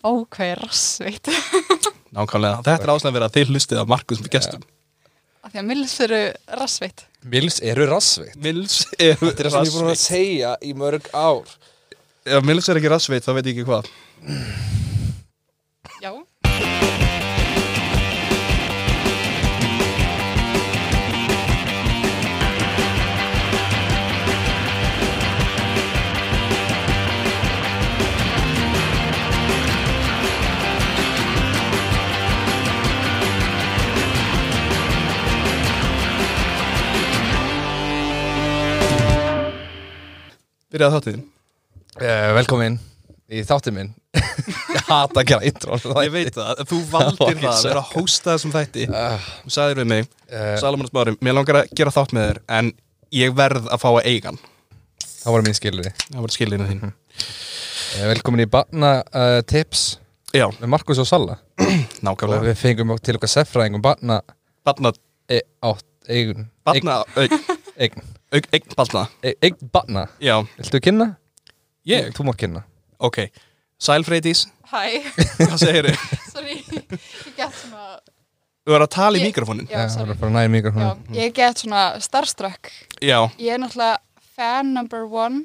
Hvað rassveitt. Nákvæmlega, þetta ástæðan verið að þið hlustið á Markus með gestum. Af því að Mills eru rassveitt. Mills eru rassveitt. Mills eru Þetta er það sem ég er búin að segja í mörg ár. Ef Mills er ekki rassveitt, þá veit ég ekki hvað. Já. Byrjaði þáttiðin. Velkomin í þáttinn minn. Ég hata að gera intro. Ég veit það, þú valdir það að vera að hósta þessum þætti. Þú sagðir við mig, Salomon Smári, mér langar að gera þátt með þér, en ég verð að fá að eiga hann. Það voru mín skilurði. Það voru skilirinn þín. Velkomin í Barna tips Já, með Markus og Salla. Og nákvæmlega. við fengum til okkar seffræðingum Barna Barna, eign. barna, eign barna. Eign Barna. Já, Viltu kynna? ég? Þú mátt kynna. Ok, sæl Freydís, Hæ. hvað segir þið? Sorry. Ég get svona... Þú er að tala í mikrofónin? Já, Það sorry. voru bara næri Já, mikrofónu. ég get svona starstruck. Já. Ég er náttúrulega fan number one.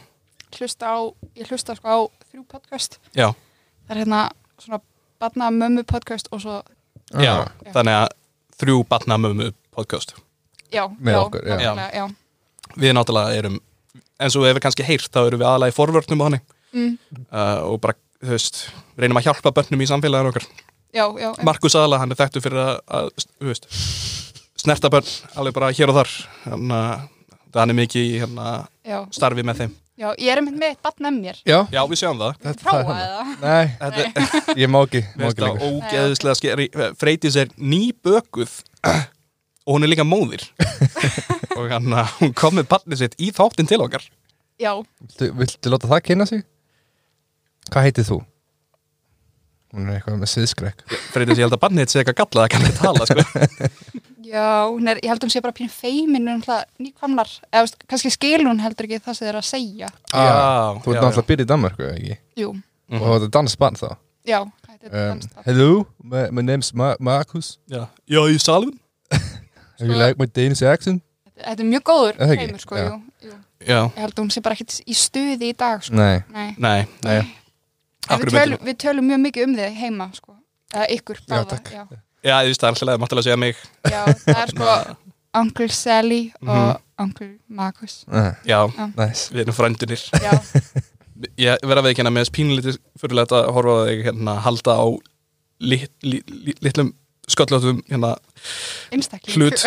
Ég hlusta sko á 3 podcast. Já, Það er hérna svona barna mömmu podcast og svo... já, þannig að 3 barna mömmu podcast. Já, Með já, okkur, já. nákvæmlega, já. Við náttúrulega erum, eins og við hefum kannski heyrt, þá erum við aðalega í forvörnum á hann. Og bara, þú veist, reynum að hjálpa börnum í samfélaginu okkar. Já. Markus aðalega, hann er þekktur fyrir að þú veist, snerta börn alveg bara hér og þar. Hann er mikið í Já. starfi með þeim. Já, ég er með eitt barn með mér. Já. Já, við sjáum það. Prófa eða? Nei, ég má ekki Þetta lengur. ógeðslega skeri. Freydís er nýbökuð og hún er líka móðir. Og hún kom með barnið sitt í þáttinn til okkar. Já. Viltu láta það kynna sig? Hvað heitir þú? Hún er eitthvað með siðskrekk. Freydís, ég held að barnið sé eitthvað gallað að kann ekki tala, sko. Já, ég held að hún sé bara pínu feimin nýkvamlar, eða veist, kannski skilur hún heldur ekki það sem þeir eru að segja. Já, Þú ert náttúrulega byrjað í Danmarku, ekki? Jú, Og þetta er dansband þá? já, þetta er dansstaf. Hello, my name's Markus. Já, ég Salomon. You like my Danish accent? Þetta er mjög góður Er það ekki? heimur, sko, Já. jú. Já, Ég held að hún sé bara ekkert í stuði í dag, sko. Nei. Nei. nei. En Af hverju við tölum mjög mikið um þig heima, sko. Eða ykkur, Já, báða. takk. Já, þú veist, það er alltaf leið, máttilega segja mig. Já, það er sko Uncle Sally og Uncle Markus. Já, Nice. við erum frændunir. Já, Ég verða að veikina með þess pínlítið fyrirlegt að horfa á þig halda á litlum sköllóttum einstakling. hlut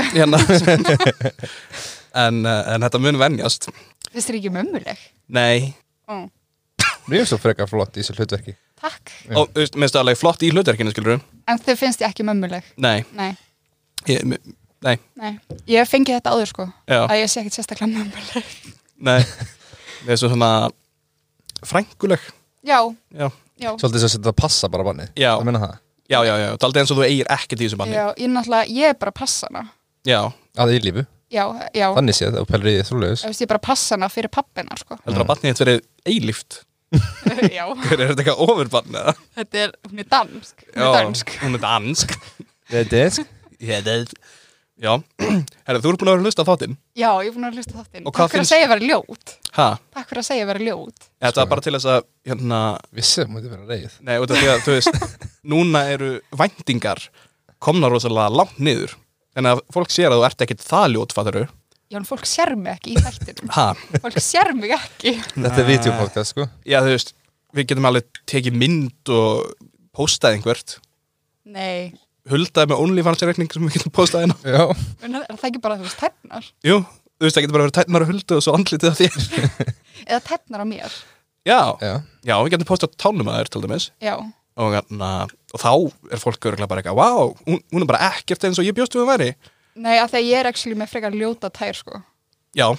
en þetta mun venjast. Finnst þér ekki mömmuleg? Nei, Mér er svo frekar flott í þessu hlutverki. Takk. og þú veist, minnst alveg flott í hlutverkinu, skilur þú? En þau finnst ég ekki mömmuleg? Nei, Nei. Nei, Ég fengi þetta áður, sko. Já. Að ég sé ekkert sérstaklega mömmuleg. nei. Það er svo svona frænguleg. Já. Svolítið svo að þetta passa bara bannið. Já. Það meina það. Já, það er aldrei eins og þú eigir ekkert í þessu banni. Já, ég er bara að passa hana. Já. Að eilífu. Já. Þannig séð, og pælur í því þrúlegus. Ég er bara að passa hana fyrir pappina, sko. Heldur að barnið þitt verið eilíft? Já. Er þetta eitthvað ofurbarn eða? Hún er dansk. Hún er dansk. Það er desk. Já. Herra, þú ert búin að vera að hlusta á þáttinn? Já, ég er búin að hlusta þáttinn. Og hvað Takk fyrir að finnst- segja að vera ljót. Ha? Takk fyrir að segja að vera ljót. Þetta var bara til þess að, Vissum, þetta vera reyð. nei, út af því að, þú veist, núna eru væntingar komnar rosalega langt niður. Þannig að fólk sér að þú ert ekkert það ljót, fattaru. Já, en fólk sér mig ekki í þættinum. Ha? Fólk sér mig ekki. Þetta er videopodcast, sko. Já, þú veist, við getum alveg tekið mynd og postað einhvert. Nei. Huldaði með OnlyFans-reikning sem við getum postað hérna. Já. En er það ekki bara, þú veist, tætnar? Jú, þú veist, það getur bara verið tætnar og huldu og svo andlitið af þér. Eða tætnar á mér? Já, við getum postað tánum að þér, til dæmis. Já. Og þá er fólk örugglega bara eitthvað, vá, hún er bara ekkert eins og ég bjóst við að væri. Nei, af því að ég er actually með frekar ljóta tær, sko. Já.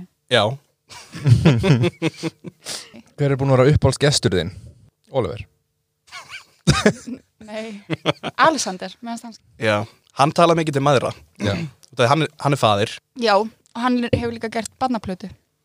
Hver er búin að vera uppáhaldsgestur þinn? Oliver. Nei. Alexander, meðan hans. Já, hann tala mikið til maðra. Já. Hann er faðir. Já, og hann hefur líka gert barnaplötu.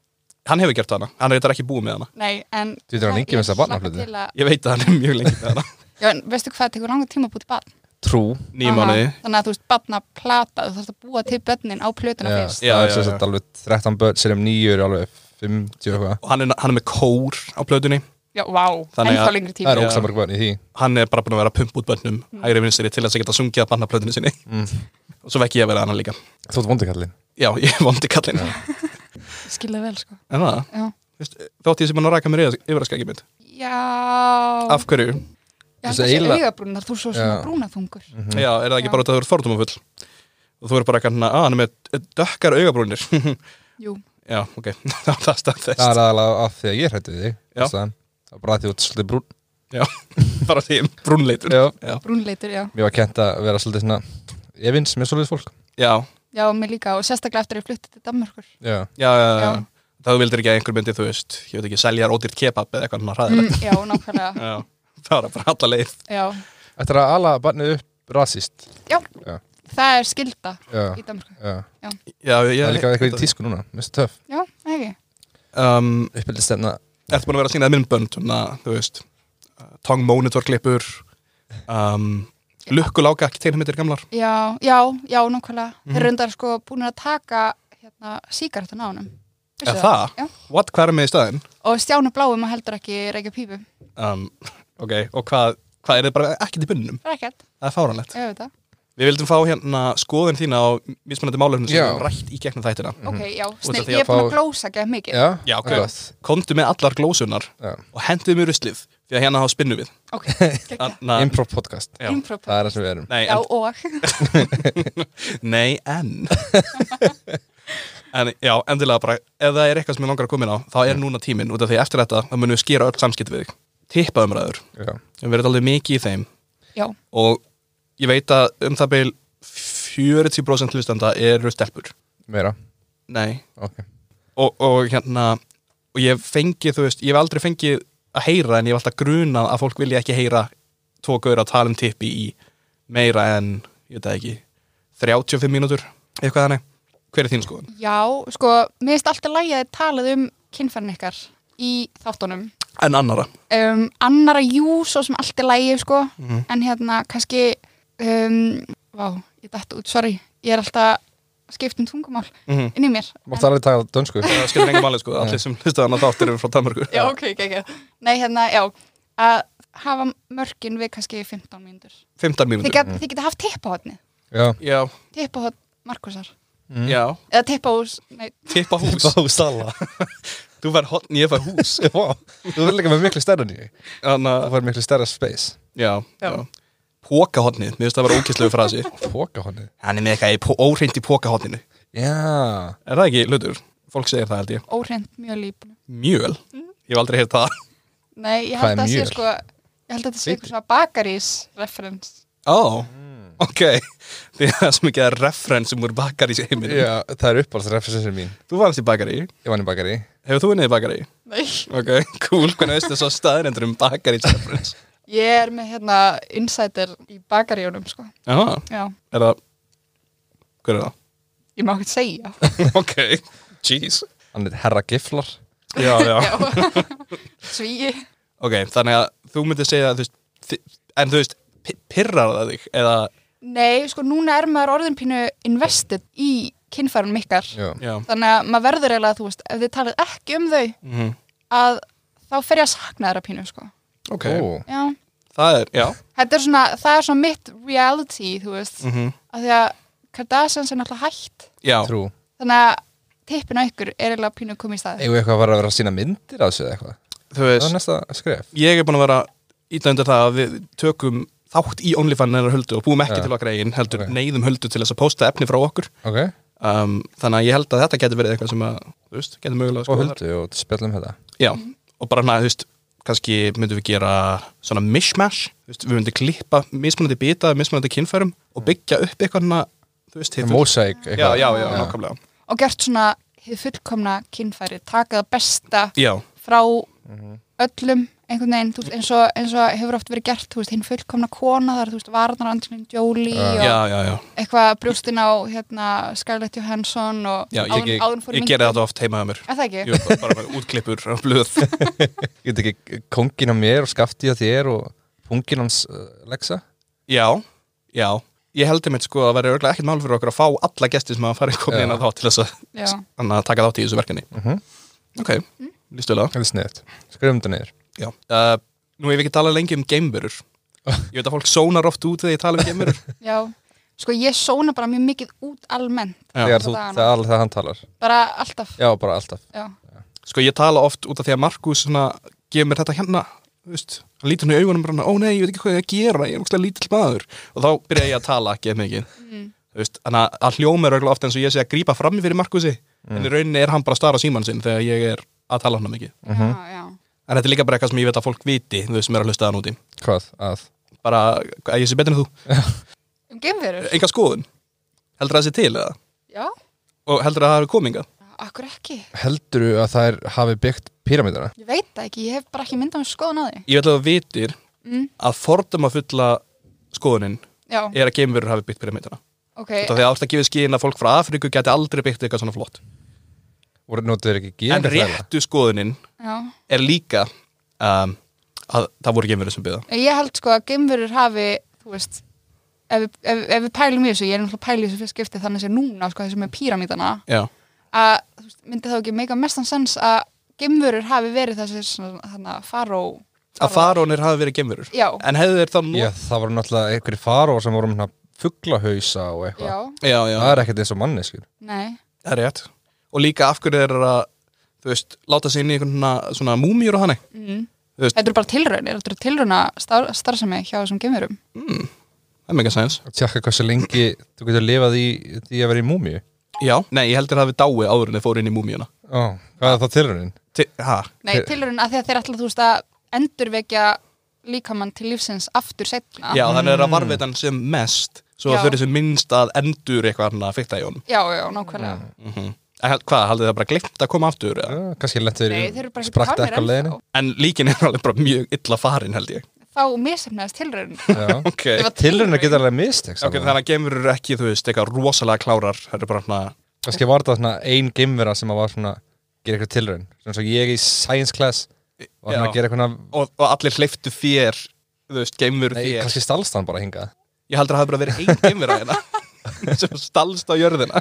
Hann hefur gert hana, hann er þetta ekki búið með hana. Nei, en Þú veitir hann lengi með þessa barnaflutu? Ég veit að hann er mjög lengi með hana. Já, en veistu hvað, það tekur langan tíma að búið barn? Trú 9 mánuði. Þannig að þú veist, barnaplata, þú þarfst að búa til börnin á plötuna fyrst. Það er sem sagt alveg 13 börn, sér 9 er alveg 50 eitthvað. Og hann er með kór á plötunni. Já, vá, ennþá lengri tíma. Það er ógeðslega mörg börn í því. Hann er bara búin að vera að pumpa út börnum hægri vinstri til þess að geta sungið að barnaplötunni sinni. Og svo vekk ég að vera hann líka. Þú ert vondikallinn. Já, ég er vondi kallinn. Skilja vel, sko. En það? Já. Þótt ég sem hann að ræka mér yfir að skækja mitt. Já. Af hverju? Já, þessi augabrúnar, þú er svo svona brúnaþungur. Já, er það ekki bara að þú eru fordómafull? Og þú eru bara ekki hann er með dökkar augabrúnir. Jú. Já, ok. Það er staðfest. Það er aðalega af því að ég hrætti þig. Já. Það er bara að því út svolítið brún. Já, bara því brúnleitur. Já. Brúnleitur, já. Mér var kennt að vera svolítið svona evins með svolítið fólk. Já. Já, mér líka, og sérstaklega eftir að ég flutti til Danmörkur. Já. Það vildir ekki að einhver myndi, þú veist, ég veit ekki, selja ódýrt kebab eða eitthvað svona hræðilegt. Já, nákvæmlega. Já, það var bara alla leið. Já. Ættir að ala barnið upp rasíst. Já. Það er skylda í Danmörku. Já. Það er líka eitthvað í tísku núna, mest töff. Já, ekki. Uppbyldistefna. Ertu búin að vera að sýna myndbönd, þú veist, tongue monitor klippur, lukkuláka, ekki teilmyndir gamlar. Já, nákvæmlega. Þeir reyndar sko búin að taka sígarettan á honum. Er það? Já. What, hvað er með í staðinn? Og Stjáni Bláum að heldur ekki reykja pípu. Ok, og hvað er þið bara ekkert í bunnum? Það er ekkert. Það er fáránlegt. Ég veit það. Við vildum fá hérna skoðun þína á mismunandi málefnum sem við rætt í gegnum þættina. Ok, já, snill, ég er búin að glósa ekki mikið. Já, ok. Komdu með allar glósunar og henduðu mér ruslið, því að hérna þá spinnum við. Ok, Improv podcast. Improv podcast. Það er það sem við erum. Já, og. Nei, en já, endilega bara, ef það er eitthvað sem ég langar að koma inn á, þá er núna tíminn, út af því eftir þetta, þá munum við skera öll samskipt við þig. Tippaumræður. Við verðum alveg mikið í þeim. Já. Og ég veit að það beil 40% hlustanda eru stelpur. Meira? Nei. Ok. Og ég hef fengið, þú veist, ég hef aldrei fengið að heyra, en ég hef alltaf grunað að fólk vilja ekki heyra 2 gaur að tala tippi í meira en, ég veit það ekki, 35 mínútur, eitthvað þannig. Hver er þín skoðun? Já, sko, mér finnst alltaf lægi að talað kynfærin ykkar í þáttunum. En annara? Annara, jú, svo sem allt er lægi, sko, en kannski, ég dætt út, sorry, ég er alltaf skipt tungumál inn í mér. Máttu alveg taka dönsku? Það skilur enga máli, sko, allir sem hlustaði hana þáttir eru frá Danmörku. Já, ok. Nei, já, að hafa mörkin við kannski 15 mínútur. 15 mínútur? Þið geta haft tippahotni. Já. Tippahotn Markusar. Já. Eða tippahús, nei. Tippahús? Tippahús alla. Þú var hotn, ég var hús. Þú verður líka með miklu stærra en ég. Það var miklu stærra space. Já. Pókahotnið, mér finnst það að vera ókystlegu frasi. Pókahotnið? Hann er með eitthvað óhreint í pókahotninu. Já. Er það ekki hlutur? Fólk segir það, held ég. Óhreint mjöl í. Mjöl? Ég hef aldrei heyrt það. Nei, ég held að sé sko, ég held að þetta sé eitthvað svona bakarís reference. Ok. Því það er svo mikið reference úr bakarís í heiminu. Já, það er uppáhaldsreferensin mín. Þú varst í bakarí? Ég vann í bakarí. Hefur þú unnið í bakarí? Nei. Ok, cool. Hvernig veistu svo staðrendur bakarís reference? Ég er með insider í bakaríunum, sko. Jaha. Já. Er það, hver er það? Ég má ekki segja. Ok, jeez. Hann er herra giflar. Já. Svíi. Ok, þannig að þú myndir segja að þú veist, pirrar það þig, eða? Nei, sko, núna er maður orðin pínu invested í kynfærunum ykkar. Já. Þannig að maður verður eiginlega, þú veist, ef þið talið ekki um þau, að þá fer ég að sakna þeirra pínu, sko. Ok. Já. Það er, já. Það er svona mitt reality, þú veist, af því að Kardashians er náttúrulega hætt. Já. Trú. Þannig að tippin á ykkur er eiginlega pínu komið í staði. Eigum við eitthvað að vera að sína myndir á þessu eða eitthvað? Þú veist. Það er næsta skref. Ég er búin að vera ítla undir það að við tökum þátt í OnlyFans hennar Huldu og búum ekki til okkar eigin, heldur neyðum Huldu til þess að posta efni frá okkur. Ok. Þannig að ég held að þetta getur verið eitthvað sem að, þú veist, getur mögulega og Huldu og spjallum þetta. Já, og bara þú veist, kannski myndum við gera svona mishmash, þú veist, við myndum klippa mismunandi bita, mismunandi kynfærum og byggja upp eitthvað, þú veist, mósaík eitthvað. Já, nákvæmlega. Og gert svona hið fullkomna kynfæri, taka það besta Já. frá öllum einhvern veginn, þú veist, eins og hefur oft verið gert, þú veist, hinn fullkomna kona þar, þú veist, varnar Angelina Jolie og Já. eitthvað brjóstin á Scarlett Johansson og Já, ég áður gerði þetta oft heima hjá mér. Er það ekki? Jú, bara með útklippur á blöð. Ég veit ekki, kóngin á mér og skafti á þér og pungin hans Lexa. Já. Ég heldur mér sko að vera örugglega ekkert mál fyrir okkur að fá alla gesti sem að fara komið inn að þá til þess að taka þátt í þessu verkefni. Ok, lístu vel á. Það er sniðt. Skrifum þetta niður. Já. Nú hef ég ekki talað lengi um geimverur. Ég veit að fólk sónar oft út þegar ég tala um geimverur. Já, sko ég sóna bara mjög mikið út almennt. Það er alveg það hann talar. Bara alltaf. Já, bara alltaf. Já. Sko ég tala oft út af því að Markus svona gefur mér þetta hérna, þú veist, hann lítur hann í augunum bara, ó nei, ég veit ekki hvað ég að gera, ég er ógeðslega lítill maður. Og þá byrja ég að tala ekki mikið. Þú veist, þannig að hljómar örugglega oft eins og ég sé að grípa fram í fyrir Markusi, en í rauninni er hann bara að stara á símann sinn þegar ég er að tala hann mikið. Já. En þetta er líka bara eitthvað sem ég veit að fólk viti, þú veist, sem er að hlusta það núti. Hvað? Að? Bara, að ég sé betur en þú. Geimverur? Enga skoðun. Heldur það sé til, eða? Já. Og heldur það hafi komingað? Akkur ekki. Heldur þú að þær hafi byggt píramídana? Ég veit það ekki, ég hef bara ekki myndað með skoðun á því. Ég veit að þú vitir að fordómafulla skoðunin er að geimverur hafi byggt píramídana. Okay. Því að ást að gefa skyn að fólk frá Afríku geti aldrei byggt eitthvað svona flott. Voru notuður ekki geimverur? En réttu skoðunin er líka að það voru geimverur sem byggða. Ég held sko að geimverur hafi, þú veist, ef við pælum í þessu, ég er náttúrulega pælið í þessu fyrst skipti þannig að núna, sko, þessu með píramídana, að þú veist, myndi þá ekki meika mestan sens að geimverur hafi verið þessi svona að farónir hafi verið geimverur. Já. En hefðu þeir þá nú? Já, það voru náttúrulega einhverjir faróar sem voru með fuglahausa og eitthvað. Já. Það er ekkert eins og manneskjur. Nei. Það er rétt. Og líka af hverju þeir að, þú veist, láta sig inn í einhvern svona múmíur og hannig. Þetta eru bara tilraunir, þetta eru tilrauna starfsemi hjá þessum geimverum. Það er mega sæns. Tjekka hversu lengi þú getur lifað í því að vera í múmíu. Já, nei, ég heldur að það við dáið áður en þeir fóru inn í múmíuna. Hvað er það tilraunin? Nei, tilraunin að því að þeir ætla, þú veist, að endurvekja líkamann til lífsins aftur seinna. Já, þannig að varðveitan sem mest, svo þau eru sem minnst að endur eitthvað hann að fikta í honum. Já, nákvæmlega. Hvað, haldið það bara gleymt að koma aftur? Kannski lentur í sprakta eitthvað leiðinu. En líkin er alveg bara mjög illa farin, held ég. Þá misefnaðist tilraunin. Okay. Tilraunin geta alveg mistök. Þannig að geimverur ekki, þú veist, eitthvað rosalega klárar. Það eru bara svona... Kannski var það svona ein geimvera sem var svona gera eitthvað tilraun. Svona svo ég í science class var svona að gera eitthvað... Og allir hleyptu þér, þú veist, geimveru þér. Kannski stalst hann bara hingað. Ég heldur að það hefði bara verið ein geimvera hérna sem stalst á jörðina.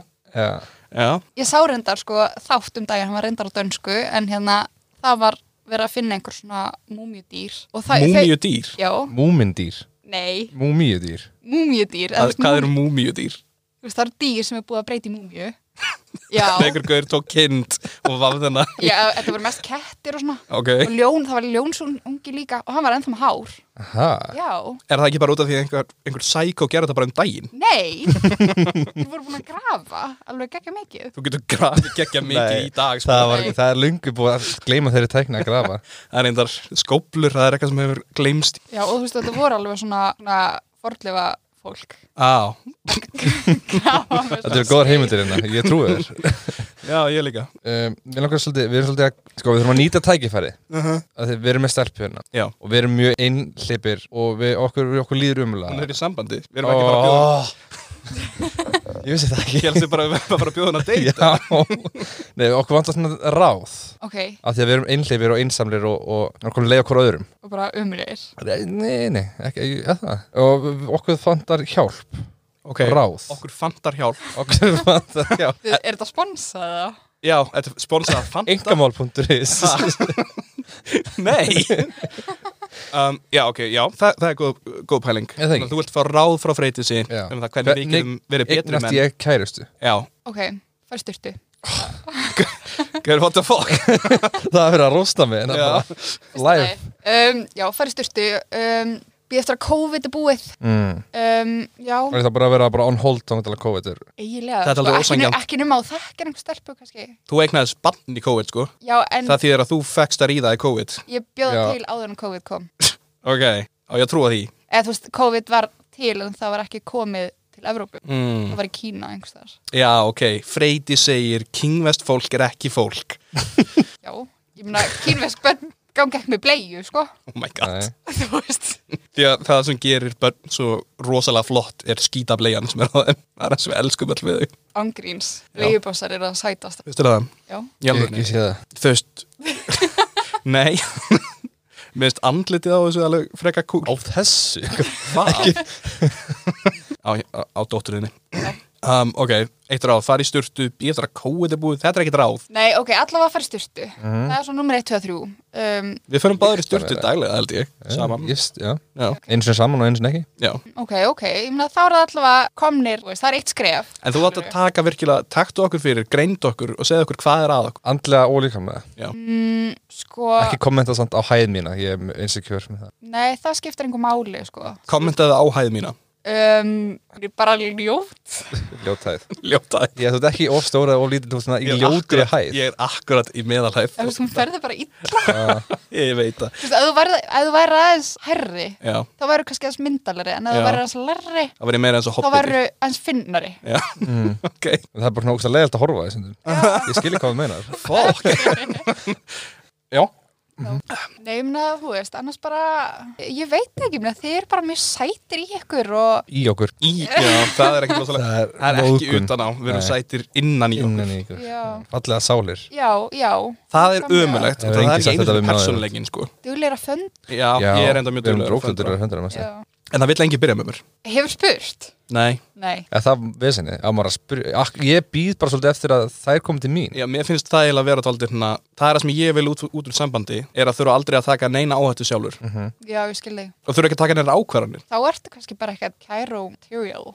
Já. Ég sá reyndar sko þátt daginn, hann var reyndar á dönsku, en hérna það var verið að finna einhver svona múmíudýr. Múmíudýr? Já. Múmindýr? Nei. Múmíudýr? Múmíudýr. Hvað eru múmíudýr? Þú veist, það eru dýr sem er búið að breyta í múmíu. Já. Einhver gaur tók kind og vafði hana. Já, þetta voru mest kettir og svona. Ok. Og það var ljónsungi líka og hann var ennþá með hár. Aha. Já. Er það ekki bara út af því að einhver sækó gerði þetta bara daginn? Nei. Þið voru búin að grafa alveg geggja mikið. Þú getur grafið geggja mikið í dag. Það er löngu búið að gleyma þeirri tækni að grafa. Það er reyndar skóplur, það er eitthvað sem hefur gleymst. Já, og þú veist, þetta voru alveg svona fornleifa fólk. Þetta eru góðar heimildir hérna, ég trúi þér. Já, ég líka. Við erum svolítið að, sko, við þurfum að nýta tækifæri. Við erum með stelpu hérna. Já. Og við erum mjög einhleypir og okkur líður umlega. Hún er í sambandi. Við erum ekki bara að bjóða. Ég vissi það ekki. Ég helst bara að bjóða hann að deyta. Já. Nei, okkur vantar svona ráð. Ok. Af því að við erum einhleypir og einsamlir og okkur leið okkur öðrum. Og bara umulegir. Nei, ekki það. Og okkur vantar hjálp. Ok. Ráð. Okkur vantar hjálp. Okkur vantar hjálp. Er þetta sponsað eða? Já, þetta er sponsað Fanta. Engamál.is. Nei. Já, ok, já, það er góð pæling. Þú vilt fá ráð frá Freydísi um það hvernig við getum verið betri menn. Eignast ég kærustu. Já. Ok, fara í styrtu. What the fuck? Það er verið að rosta mig. Live. Já, fara í styrtu. Býð eftir að COVID er búið. Já. Það er það bara að vera on hold þá til að COVID er. Eiginlega. Það er alveg ósanngjarnt. Ekki nema á þekkir einhver stelpu kannski. Þú eignaðist barn í COVID, sko. Já, en... Það þýðir að þú fekkst að ríða í COVID. Ég bjóða til áður en COVID kom. Ok, og ég trúa því. Eða þú veist, COVID var til en það var ekki komið til Evrópu. Það var í Kína einhvers þar. Já, ok. Freydi segir, kínvest fólk er ekki fólk. Já, ég meina, kínvesk bönn gangi ekki með bleiu, sko. Oh my god. Þú veist. Því að það sem gerir börn svo rosalega flott skítableian sem á þeim. Það eins og við elskum öll við þau. Ángríns. Bleiubossar það sætast. Veistu það? Já. Ég sé það. Þú veist, nei. Mér finnst andlitið á þessu alveg freka kúl. Á þessu? Hvað? á dótturinni. Ok, eitt ráð, fara í sturtu, ég eftir að kóið er búið, þetta ekkert ráð. Nei, ok, allavega fara í sturtu. Það svo númer 1, 2, 3. Við förum báður í sturtu daglega, held ég, saman. Just, já. Einu sinni saman og einu sinni ekki. Já. Ok, ég meina þá það allavega komnir, það 1 skref. En þú átt að taka virkilega, taktu okkur fyrir, greindu okkur og segja okkur hvað er að okkur. Andlega og líkamlega. Já. Sko... Ekki kommenta samt á hæð mína, ég insecure með það. Nei, það skiptir einhver máli, sko. Kommentaðu á hæð mína. Bara ljót. Ljóthæð. Ljóthæð. Þú ert ekki of stóra og lítil svona í ljótri hæð. Ég akkurat í meðalhæð. Þú veist, hún ferði bara illa. Ég veit það. Þú veist, ef þú væri aðeins herri, Já. þá væri kannski aðeins myndalegri, en ef þú væri aðeins lærri, þá væri meira eins og þá hobbiti. væri aðeins finnari. Já, ok. Það er bara svona ógst að leiðalt að horfa það. Ég skil ekki hvað þú meinar. Fuck. Já. Nei, þú veist, annars bara ég veit ekki, þið bara mjög sætir í ykkur og Í okkur. Já, það er ekki rosalega. Það er ekki utan á, við erum sætir innan í okkur. Innan í ykkur. Já. Fallega sálir. Já. Það er ömurlegt, Það það er enginn ekki sagt einu þetta við fyrir maður. persónuleikin, sko. Duglegir að fönd. Já, ég er enda mjög Við erum duglegur að dróktundur föndra. að höndra með það. En það vill engi byrja með mér. Hefur spurt? Nei. Það vesinni, að maður að spyrja. Ég býð bara svolítið eftir að þær komi til mín. Já, mér finnst það eiginlega að vera dálítið hérna, það er það sem ég vil út úr sambandi, er að þurfa aldrei að taka neina áhættu sjálfur. Já, ég skil þig. Og þurfa ekki að taka neina ákvarðanir. Þá ertu kannski bara eitthvað Cairo material.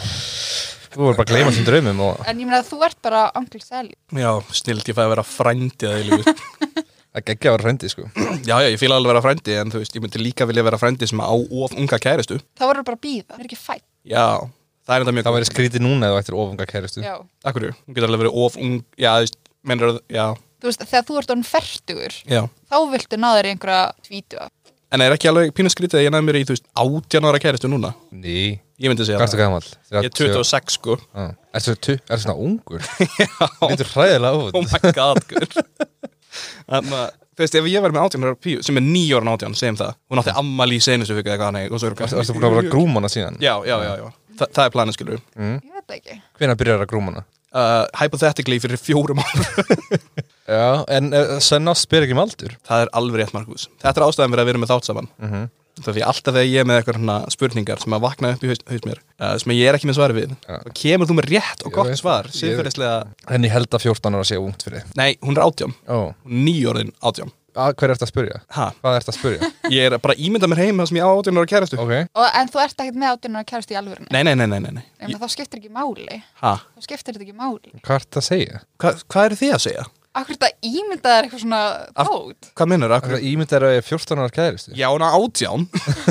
Þú voru bara að gleyma sem draumum og... En ég meina að þú ert bara Uncle Sally. Já, snilt, ég fæði að vera frændi að eilífu. Það geggja að vera frændi, sko. Já, ég fíla alveg að vera frændi, en þú veist, ég myndi líka vilja vera frændi sem á of unga kæristu. Þá verður bara að bíða, það er ekki fætt. Já, það er enda mjög... Það væri skrítið núna ef þú ættir of unga kæristu. Já. Akkur, hún getur alveg verið of ung, já, þú veist, mennur, já. Þú veist, þegar þú ert orðinn fertugur, Já. þá viltu ná þér í einhverja tvítuga. En er ekki alveg pínu skrítið að ég næði mér í, þú veist, 18 ára kæristu núna? Ný. Ég myndi segja Hvað ertu gamall? Ég er 26, sko. Ertu svona ungur? Já. Lítur hræðilega út. Oh my god, guður. Þannig að, þú veist, ef ég verið með 18 ára píu, sem er 9 ára 18, segjum það. Hún átti ammali í senustu viku eða hvað, og svo Ertu búin að vera grúmana síðan? Já. Það er planið, skilur. Ég veit ekki. Hvenær byrjar að grúmana? Hypothetically fyrir 4 árum. Já, en senna spyr ekki um aldur. Það er alveg rétt, Markus. Þetta er ástæðan fyrir að við erum með þátt saman. Það því alltaf þegar ég er með eitthvað spurningar sem að vakna upp í haust mér, sem ég er ekki með svari við, þá kemur þú með rétt og gott svar, siðferðislega. En ég held að 14 ára sé ungt fyrir þig. Nei, hún er 18. Hún er 9 orðin 18. Hver ert að spyrja? Hvað ert að spyrja? Ég er bara ímynda mér heim það sem ég á 18 ára kærastu. En þú ert ekkert með 18 ára kærastu í alvörunni? Nei. Þá skiptir ekki máli. Þá skiptir þetta ekki máli. Hvað ert að segja? Hvað eru þið að segja? Akkur þetta ímyndað er eitthvað svona tót? Hvað minnur? Akkur ímyndað er að ég er 14 ára kæristu? Já, hún er 18.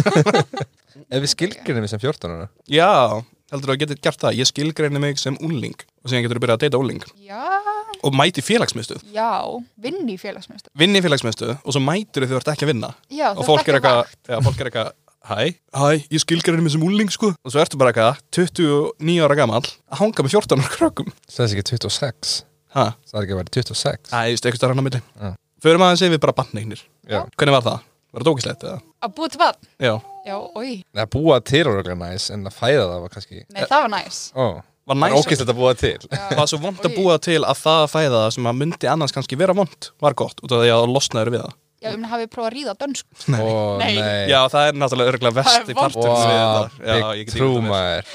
Ef við skilgreinum mig sem 14 ára? Já, heldur þú að getið gert það? Ég skilgreini mig sem ungling og síðan getur þú byrjað að deyta ungling. Já. Og mæti félagsmiðstöð. Já, vinni í félagsmiðstöð. Vinni í félagsmiðstöð og svo mætur þú ert ekki að vinna. Já, og fólk er eitthvað, hæ, ég skilgreini mig sem ungling, sko. Og svo ertu bara eitthvað, 29 ára gamall, að hanga með 14 ára krökkum. Það er ekki 26. Það er ekki að vera 26. Æ, ég veist, eitthvað starf hann á milli. Förum aðeins yfir bara barneignir. Hvernig var það? Var það ógislegt, eða? Að búa til barn? Já. Já, oi. Nei, að búa til var örugglega næs, en að fæða það var kannski... Nei, það var næs. Var næs. Það var ógislegt að búa til. Það var svo vont að búa til að það að fæða það sem að myndi annars kannski vera vont var gott, út af því að losnaður við það. Já, hafið prófað að ríða dönsku. Nei. Já, það er náttúrulega örgulega versti partur við þetta. Big true, maður.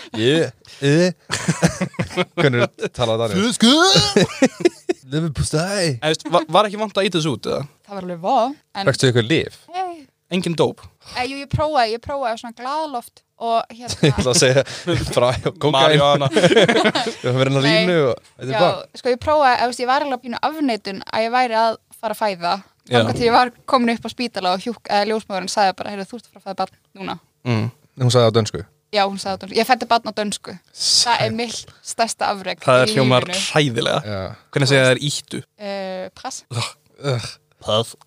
Hvernig talaði það? Flösku! Leverpostei. Var ekki vont að íta þessu út, eða? Það var alveg vó. Fækstu ykkur líf? Engin dóp? Jú, ég prófaði svona glaðloft og Ég ætla að segja frá kókain. Marihuana. Þú hefur verið að línu og þetta er bara. Já, sko ég prófaði, ég var alveg pínu afneitun að ég væri að fara að fæða. Þannig að ég var komin upp á spítala og ljósmóðurinn sagði bara, heyrðu, þú ert að fara að fæða barn núna. Hún sagði á dönsku? Já, hún sagði á dönsku. Ég fæddi barn á dönsku. Það er mitt stærsta afrek í lífinu. Það er hljómar hræðilega. Hvernig segja það íttu? Pass. Pass.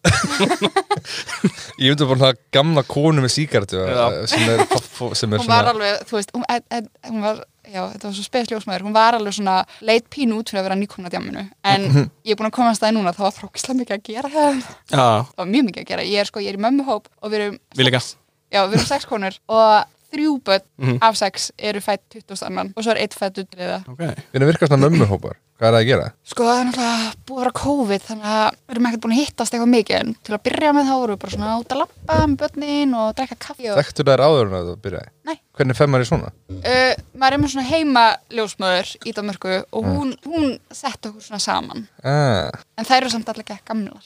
Ég myndi bara gamla konu með sígarettu sem er hún svona... var alveg, þú veist, hún var já, þetta var svo spesljósmaður, hún var alveg svona leit pínu út fyrir að vera nýkomna djamminu en ég er búin að komast það núna, það var frókislega mikið að gera það var mjög mikið að gera, ég er í mömmuhóp og við erum 6 konur og 3 börn af 6 eru fætt 22. og svo er 1 fætt út liða. Hvernig virkar svona mömmuhópar? Hvað er það að gera? Sko það er náttúrulega búið að vera COVID þannig að við erum ekkert búin að hittast eitthvað mikið en til að byrja með þá vorum við bara svona út að labba með börnin og drekka kaffi Þekktu þær áður en að það byrjaði? Nei. Hvernig fer maður í svona? Maður er með svona heimaljósmöður í Danmörku og hún sett okkur svona saman en þær eru samt allir ekki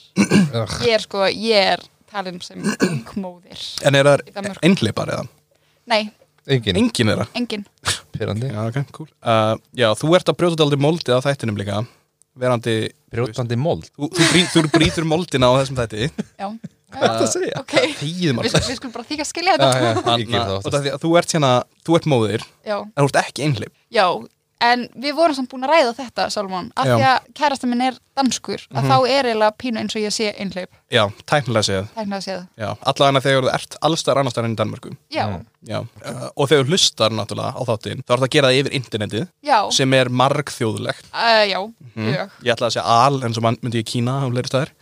gamlar ég er talin sem ungmóðir. En er það einhleipar eða? Nei. Engin er það? Engin. Pirrandi. Já, ok, cool. Já, þú ert að brjóta aldrei moldið á þættinum líka. Verandi... Brjótandi mold? Þú brýtur moldina á þessum þætti. Já. Hvað er það að segja? Ok. Við skulum bara þykja skilja þetta. Þú ert móðir. Já. En þú ert ekki einhleip. Já. En við vorum samt búin að ræða þetta, Salomon, af því að kærasta minn er danskur, að þá er eiginlega pínu eins og ég sé einhleip. Já, tæknilega séð. Já, allavega þegar þú ert allstar annars staðar enn í Danmörku. Já. Og þegar þú hlustar náttúrulega á þáttinn, þá ert að gera það yfir internetið, sem er margþjóðlegt. Já, mjög. Ég ætla að segja en svo myndi ég Kína á fleiri staðar.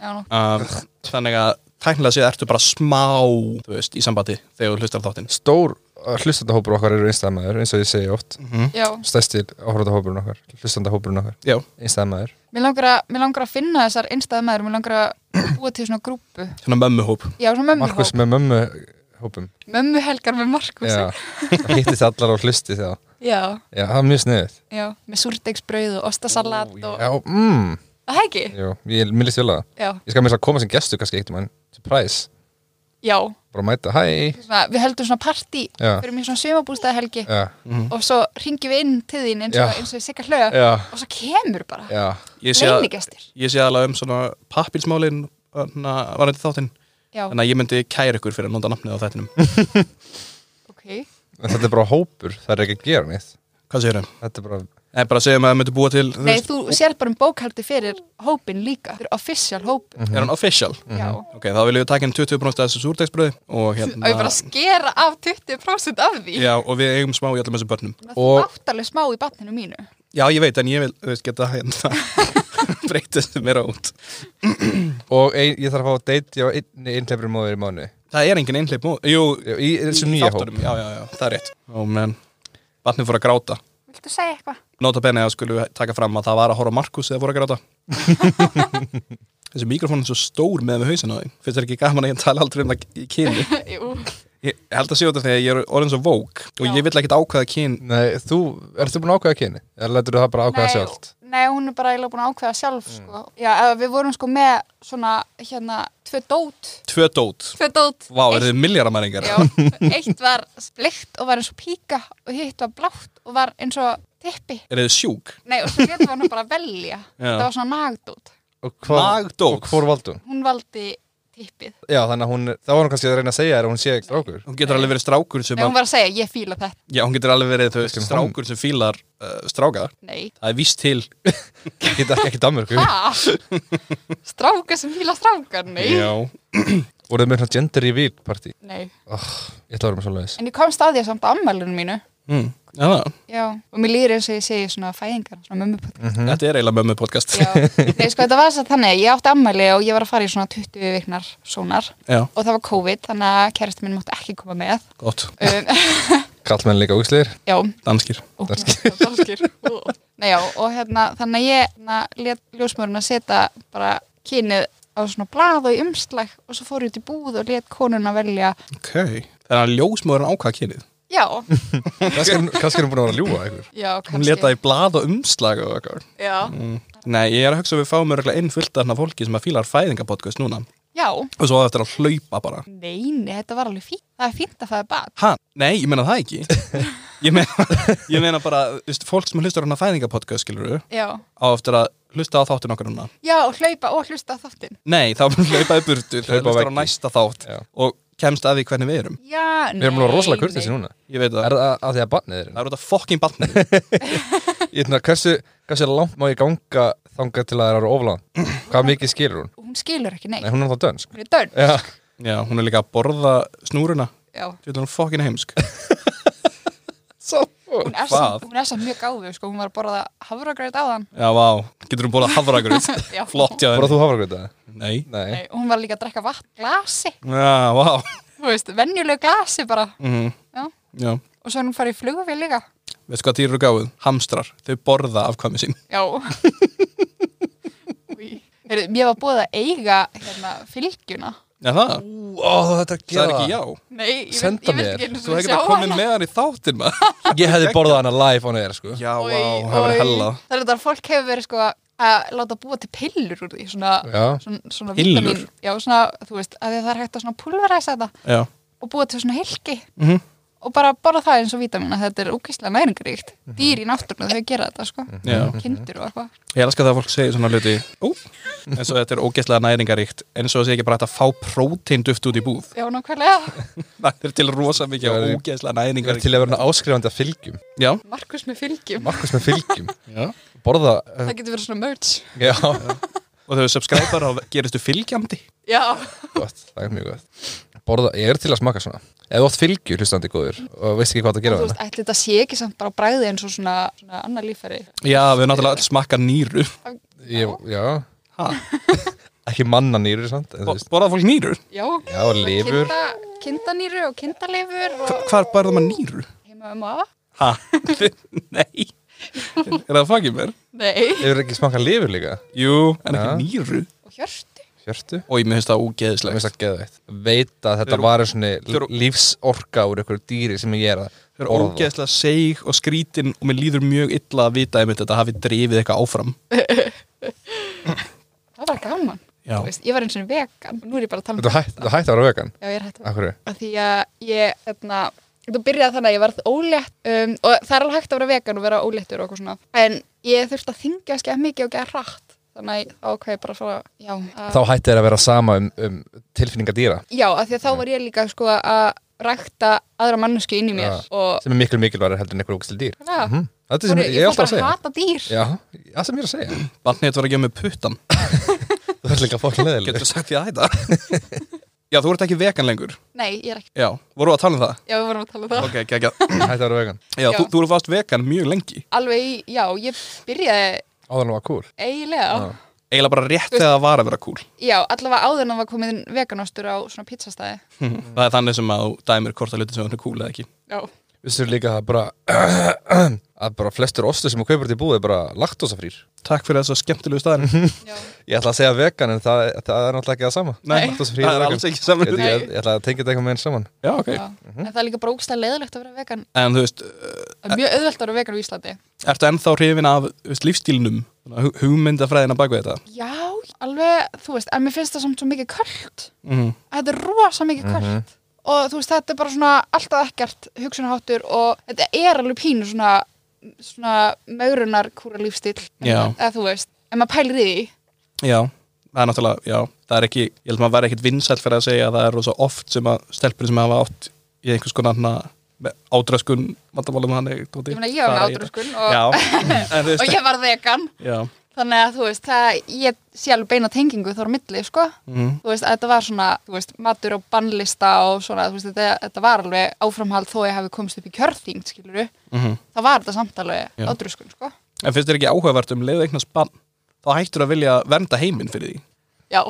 Þannig að tæknilega séð ertu bara smá, þú veist, í sambandi þegar þú hlustar á þáttinn. Stór hlustandahópur okkar eru einstæðamaður, eins og ég segi oft. Stærsti áhorfandahópurinn okkar, hlustandahópurinn okkar. Já. Einstæðamaður. Mér langar að finna þessar einstæðamaður, mér langar að búa til svona grúpu. Svona mömmuhóp. Já, svona mömmuhóp. Markus með mömmuhópum. Mömmuhelgar með Markusi. Já, það hittist allar á hlusti þá. Já. Já, það er mjög sniðið. Já, með súrdeigsbrauð og ostasalat og... Já, Það ekki? Jú, mér líst vel að það. Já. Ég skal mér að koma sem gestur kannski eitt surprise. Já. Bara mæta, hæ. Við heldum svona partí fyrir mig svona sumarbústaðahelgi og svo ringjum við inn til þín eins og við Sigga Hlöð og svo kemur bara leinigestir. Ég sé alveg svona pappírsmálin varandi þáttinn. Þannig að ég myndi kæra ykkur fyrir að nota nafnið á þættinum. Ok. En þetta er bara hópur, það er ekki að gera neitt. Hvað segir þau? Þetta er bara... bara segjum að það myndi búa til... Nei, þú sér bara bókhaldi fyrir hópin líka. Þetta er official hópin. Er hann official? Já. Ok, þá viljum við taka inn 20% af þessu súrdegsbrauði og hérna... Og ég bara skera af 20% af því. Já, og við eigum smá í allum þessum börnum. Þú átt alveg smá í barninu mínu. Já, ég veit, en ég vil geta hérna breyta þessu meira út. Og ég þarf að fá að deyti á einhleipur móður í mánuði. Það er engin einhleip móður. Jú, í þessum nýja hóp. Já, það er rétt. Ó, menn, barnið fór að gráta. Viltu segja eitthvað? Nota bene að skulum við taka fram að það var að horfa á Markus eða fór að gráta. Þessi mikrofón er svo stór með hausinn á því. Finnst þér ekki gaman að ég tala aldrei um það í kyni? Jú. Ég held að segja þetta þegar ég er orðin svo vók og ég vill ekkert ákveða kyn. Nei, ertu búin að ákveða kyni? Eða lætur þú það bara ákveða sjálft? Nei, hún er bara eiginlega búin að ákveða sjálf, sko. Já, við vorum sko með svona, 2 dót. 2 dót? 2 dót. Vá, eru þið milljaramæringar? Já, eitt var bleikt og var eins og píka og hitt var blátt og var eins og tippi. Er þið sjúk? Nei, og svo getur við hann bara að velja. Það var svona nagdót. Nagdót? Og hvor valdi hún? Hún valdi tippið. Já, þannig að þá var hún kannski að reyna að segja að hún sé strákur. Hún getur alveg verið strákur sem... Nei, hún var að segja, ég fíla þetta. Já, hún getur alveg verið strákur sem fílar stráka. Nei. Það er víst til... Ekki Danmörku. Stráka sem fíla strákar, nei. Já. Voruð með svona gender reveal partí? Nei. Ég ætla að vera með svoleiðis. En ég komst að því samt á afmælinu mínu. Já, og mér líður eins og ég segi svona fæðingar, svona mömmupodcast. Þetta er eiginlega mömmupodcast. Já, nei, sko, þetta var svo þannig, ég átti afmæli og ég var að fara í svona 20 viknar sónar og það var COVID, þannig að kærasti minn mátti ekki koma með. Gott. Kallmenn líka úkslir? Já. Danskir. Danskir. Nei, já, og þannig að ég let ljósmörun að setja bara kynið á svona blað og í umslag og svo fór ég út í búð og let konun að velja. Ok, þannig að ljósmörun ákvað kynið. Já. Kannski er hún búin að vera að ljúga eitthvað. Já, kannski. Hún letaði í blað og umslag og eitthvað. Já. Nei, ég er að hugsa að við fáum örgulega inn fullt af fólki sem að fílar fæðingapodcast núna. Já. Og svo eftir að hlaupa bara. Nei, þetta var alveg fínt. Það er fínt að fæða barn. Ha? Nei, ég meina það ekki. Ég meina bara, fólk sem hlustar á fæðingapodcast, skilur þú? Já. Á eftir að hlusta á þáttin okkar núna. Já, og hlaupa og hlusta á þáttin. Nei, þá hlaupaði burtu, hlustar á næsta þátt og kemst að því hvernig við erum. Já, nei. Við erum alveg rosalega kurteisi núna. Ég veit það. Er það að því að barnið er? Það er út af fucking barnið. Ég veit hversu langt má ég ganga þangað til að það eru oflan? Hvað mikið skilur hún? Hún skilur ekki neitt. Nei, hún er alltaf dönsk. Hún er dönsk. Já, hún er líka að borða snúruna. Já. Þú veit hún er fucking heimsk. Svo. Hún er samt mjög gáfuð, sko, hún var að borða hafragraut áðan. Já, vá, getur hún borðað hafragraut? Flott, já. Borðað þú hafragraut það? Nei. Og hún var líka að drekka vatn glasi. Já, vá. Þú veist, venjulegu glasi bara. Já. Og svo hún farið í flugvél líka. Veistu hvað dýr eru gáfuð? Hamstrar, þau borða afkvæmi sín. Já. Mér var búið að eiga fylgjuna. Já, það? Þetta það er ekki já. Nei, Senda mér. Þú hefði ekki komið með hann í þáttinn maður. Ég hefði borðað hana live on air, sko. Já, vá, það hefur verið hella. Það er þetta að fólk hefur verið, sko, að láta búa til pillur úr því, svona pillur? Já, svona, þú veist, að það er hægt að svona pulveræsa þetta. Já. Og búa til svona hilki. Og bara borða það eins og vítamína, þetta er ógeðslega næringaríkt. Dýr í náttúrunni, þau gera þetta, sko. Kindur og eitthvað. Ég elska það að fólk segir svona hluti, eins og þetta er ógeðslega næringaríkt, eins og það sé ekki bara hægt að fá próteinduft út í búð. Já, nákvæmlega. Það er til rosa mikið á ógeðslega næringaríkt. Til að vera áskrifandi að fylgjum. Já. Markus með fylgjum. Já. Borða. Það getur verið svona merch. Já. Og þau subscriber og geristu fylgjandi. Já. Gott, það er mjög gott. Borða, ég til að smaka svona. Ef þú átt fylgju hlustandi góður og veist ekki hvað það gera það. Þú veist, ætli þetta sé ekki samt bara á bragði eins og svona annar líffæri. Já, við erum náttúrulega smakka nýru. Já. Ekki mannanýrur, sant? Borðað fólk nýrur? Já. Já, lifur. Kindanýru og kindalifur. Hvar barðað maður nýru? Heima afa. Ha? Nei. Er það fagið mér? Nei. Hefur ekki smakað lifur líka? Jú, en ekki nýru. Og hjörtu. Og ég finnst það ógeðslegt. Mér finnst það geðveikt. Veit að þetta var svona lífsorka úr einhverju dýri sem ég að þau eru ógeðslega seig og skrítin og mér líður mjög illa að vita einmitt að þetta hafi drifið eitthvað áfram. Það var gaman. Veist, ég var eins og vegan, nú er ég bara að tala Þú hætti að vera vegan? Já, ég er hætti að vera. Af því að ég, þú byrjaði þannig að ég varð ólétt og það er alveg hægt að vera vegan og vera óléttur og eitthvað svona. En ég þurfti að þyngja skemmt mikið og gera hratt. Þannig að ákveði bara svona, já. Þá hætti þér að vera sama tilfinningar dýra? Já, af því að þá var ég líka sko að rækta aðra mannesku inn í mér. Sem er miklu mikilvægur heldur en einhver ógeðsleg dýr. Já. Þetta er sem ég alltaf að segja. Ég fór bara að hata dýr. Já, það sem ég er að segja. Barnið var að gefa mig puttan. Þú ert líka fólk leðileg. Getur sagt ég að hætta? Já, þú ert ekki vegan lengur. Nei, ég er ekki. Já, voru að tala um það? Já, við vorum að tala um það. Ok, ekki. Hætti að vera vegan. Já, þú eru fast vegan mjög lengi. Alveg, já, ég byrjaði áður en var cool. Eiginlega bara rétt þegar það var að vera cool. Já, allavega áður en það var komið veganostur á svona pizzastæði. Það er þannig sem að þú dæmir hvort að hluti sem það er cool eða ekki. Já. Vissir líka að bara flestur ostur sem þú kaupir til búið er bara laktósafrýr. Takk fyrir þessa skemmtilegu staðin. Ég ætla að segja vegan en það er náttúrulega ekki það sama. Nei, það er alls ekki saman. Ég ætla að tengja þetta eitthvað með einn saman. Já, ok. En það er líka bara ógeðslega leiðilegt að vera vegan. En þú veist... Það er mjög auðvelt að vera vegan á Íslandi. Ertu ennþá hrifin af lífstílnum? Hugmyndafræðina bak við þetta? Já, alveg, þú veist, en mér finnst það samt svo mikið köld. Þetta er rosa mikið köld. Og þú veist, þetta er bara svona alltaf ekkert hugsunarháttur og þetta er alveg pínu svona megrunarkúra lífstíl. Eða þú veist, ef maður pælir í því. Já, það er náttúrulega, já, það er ekki, ég held að maður væri ekkit vinsæll fyrir að segja að það er rosa oft sem að stelpur sem hafa átt í einhvers konar átröskun vandamálum hann. Ég meina, ég var með átröskun og ég var vegan. Já. Þannig að þú veist, ég sé alveg beina tengingu þar á milli, sko. Þú veist, að þetta var svona, þú veist, matur og bannlista og svona, þú veist, þetta var alveg áframhald þó ég hafi komist upp í kjörþyngd, skiluru. Það var þetta samt alveg átröskun, sko. En finnst þér ekki áhugavert leið eignast bann? Þá hættur að vilja vernda heiminn fyrir því. Já.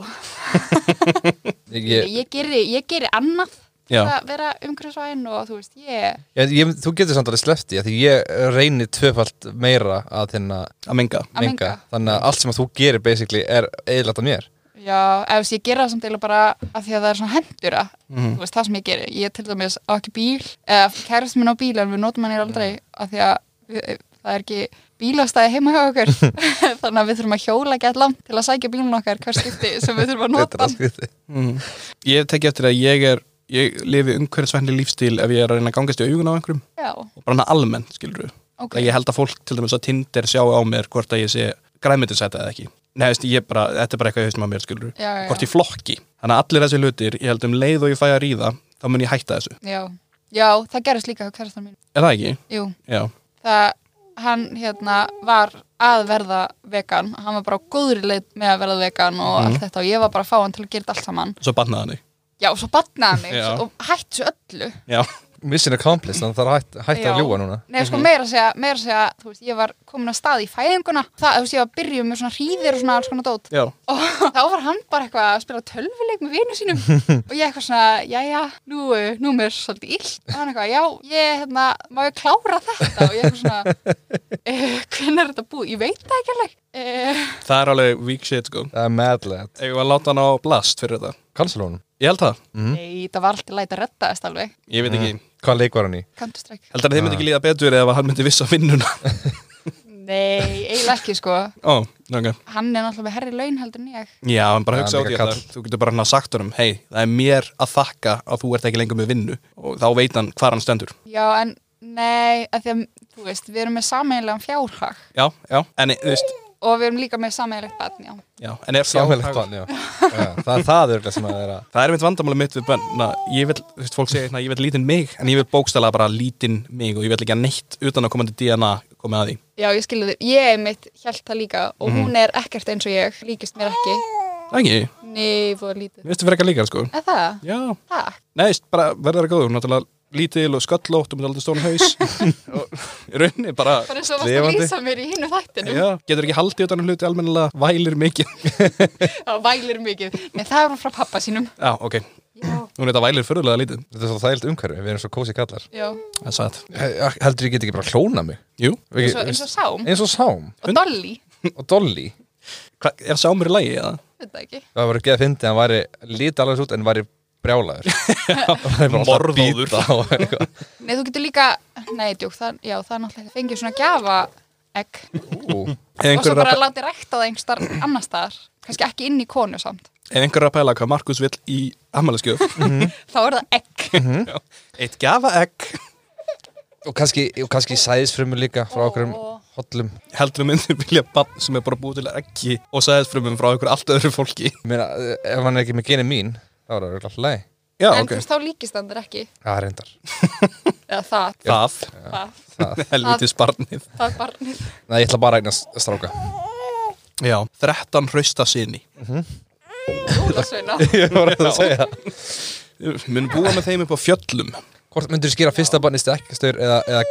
Ég geri annað. Að vera umhverfisvæn og þú veist, þú getur samt alveg sleppt í því ég reynir tvöfalt meira að menga. Þannig að allt sem að þú gerir basically er eiginlega mér. Já, ef ég gera það samt eiginlega bara af því að það er svona hendura. Þú veist, það sem ég geri. Ég til dæmis á ekki bíl, eða kærast minn á bíl en við notum hann aldrei af því að það er ekki bílastæði heima hjá okkur. Þannig að við þurfum að hjóla gett langt til að sækja bílun okkar hver skipti sem við þurfum að nota. Ég tek eftir að ég lifi umhverfisvænli lífstíl ef ég er að reyna að gangast í augun á einhverjum. Já. Og bara almennt, skilur þú. Okay. Ég held að fólk til dæmis að Tinder sjá á mér hvort að ég sé grænmetisæta eða ekki. Nei, veist, þetta er bara eitthvað í hausnum á mér, skilur þú. Hvort ég flokki. Þannig að allir þessi hlutir, ég held leið og ég fæ að ríða, þá mun ég hætta þessu. Já, það gerist líka hjá kærastan mín. Er það ekki? Jú. Já. Hann var að verða vegan. Hann var bara á góðri leið með að verða vegan og allt þetta og ég var bara að fá hann til að gera þetta allt saman. Svo batnaði hann þig. Já, svo batnaði mig og hætti svo öllu. Já, mission accomplished, þannig að það hætti að ljúga núna. Nei, sko, meira að segja, þú veist, ég var komin að stað í fæðinguna. Þú veist, ég var að byrja með svona hríðir og svona alls konar dót. Já. Og þá var hann bara eitthvað að spila tölvuleik með vinum sínum. Og ég eitthvað svona, jæja, nú mér svolítið illt. Og hann eitthvað, já, má ég klára þetta? Og ég eitthvað svona, hvenær er þetta búið? Ég veit það ekki alveg. Það er alveg weak shit, sko. Það er madlad. Ég var að láta hann á blast fyrir þetta. Kanslónum? Ég held það. Nei, það var alltaf læt að reddaðist alveg. Ég veit ekki. Hvað leik var hann í? Counter-Strike. Heldur að þið myndi ekki líða betur ef hann myndi vissa vinnuna? Nei, eiginlega ekki, sko. Ok. Hann er náttúrulega með herri laun heldur en ég. Já, hann bara hugsa á því að þú getur bara hann að sagt honum, hei, það er mér að þakka að þú ert ekki lengur með vinnu og þá veit hann hvar hann stendur. Já, en nei, af því að, þú veist, við erum með sameiginlegan fjárhag. Já, en þú veist. Og við erum líka með sameiginlegt barn, já. Já, en er sameiginlegt barn, já. Það er sem að vera. Það er mitt vandamáli mitt við bönn. Ég vil, þú veist, fólk segir, ég vil lítinn mig, en ég vil bókstaflega bara lítinn mig og ég vil ekki að neitt utan að komandi DNA komið að því. Já, ég skilði þér. Ég mitt hélt það líka og hún er ekkert eins og ég, líkist mér ekki. Ekki? Nei, fór lítið. Mér finnst þið frekar líka, sko. Er það? Já. Takk. Nei, bara verður það góður, náttúrulega lítil og sköllótt og með aldrei stóran haus og í rauninni bara eins og varst að lýsa mér í hinu þættinu. Já, getur ekki haldið utan hluti almennilega, vælir mikið. Já, vælir mikið. Nei, það var frá pappa sínum. Já, ok. Já. Nú er þetta vælir furðulega lítið. Þetta er svo þægilt umhverfi, við erum svo kósi kallar. Já. Það er satt. Heldur ég get ekki bara klóna mig? Jú. Eins og Sám. Eins og Sám. Og Dolly. Og Dolly. Er Sámur í lagi, eða? Veit það ekki. Það var ekki að fyndi, hann væri lítið alveg út en væri brjálaður. Morðóður. Nei, þú getur líka, nei, djók, það er náttúrulega fengið svona gjafa-egg. Og svo bara látið rækta það einhver annar staðar. Kannski ekki inn í konu samt. Ef einhver er að pæla hvað Markus vill í afmælisgjöf. Þá er það egg. Eitt gjafa-egg. Og kannski sæðisfrumur líka frá okkurum hollum. Heldur myndir vilja barn sem er bara búið til eggi og sæðisfrumum frá okkur allt öðru fólki. Ég meina, ef hann er ekki með geni mín, þá er það alltaf leið. Já, en ok. þú veist, þá líkist hann þér ekki. Já, reyndar. Eða það. Það. Helvitis barnið. Það er barnið. Nei, ég ætla bara að eignast stráka. Já, 13 hrausta syni. Ólasveina. Ég var að segja. Við munum búa með þeim upp á fjöllum. Hvort myndir þú skýra fyrsta barnið stekkastur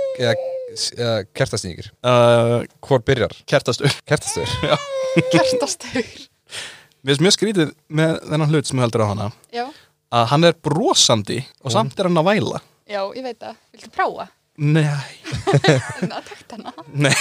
eða kertastýningir? Hvor byrjar? Kertastur. Kertastur? Já. Kertastur. Við erum mjög skrítið með þennan hlut sem við heldur á hana. Já. Að hann er brosandi og samt er hann að væla. Já, ég veit það. Viltu prófa? Nei. Takt hana. Nei.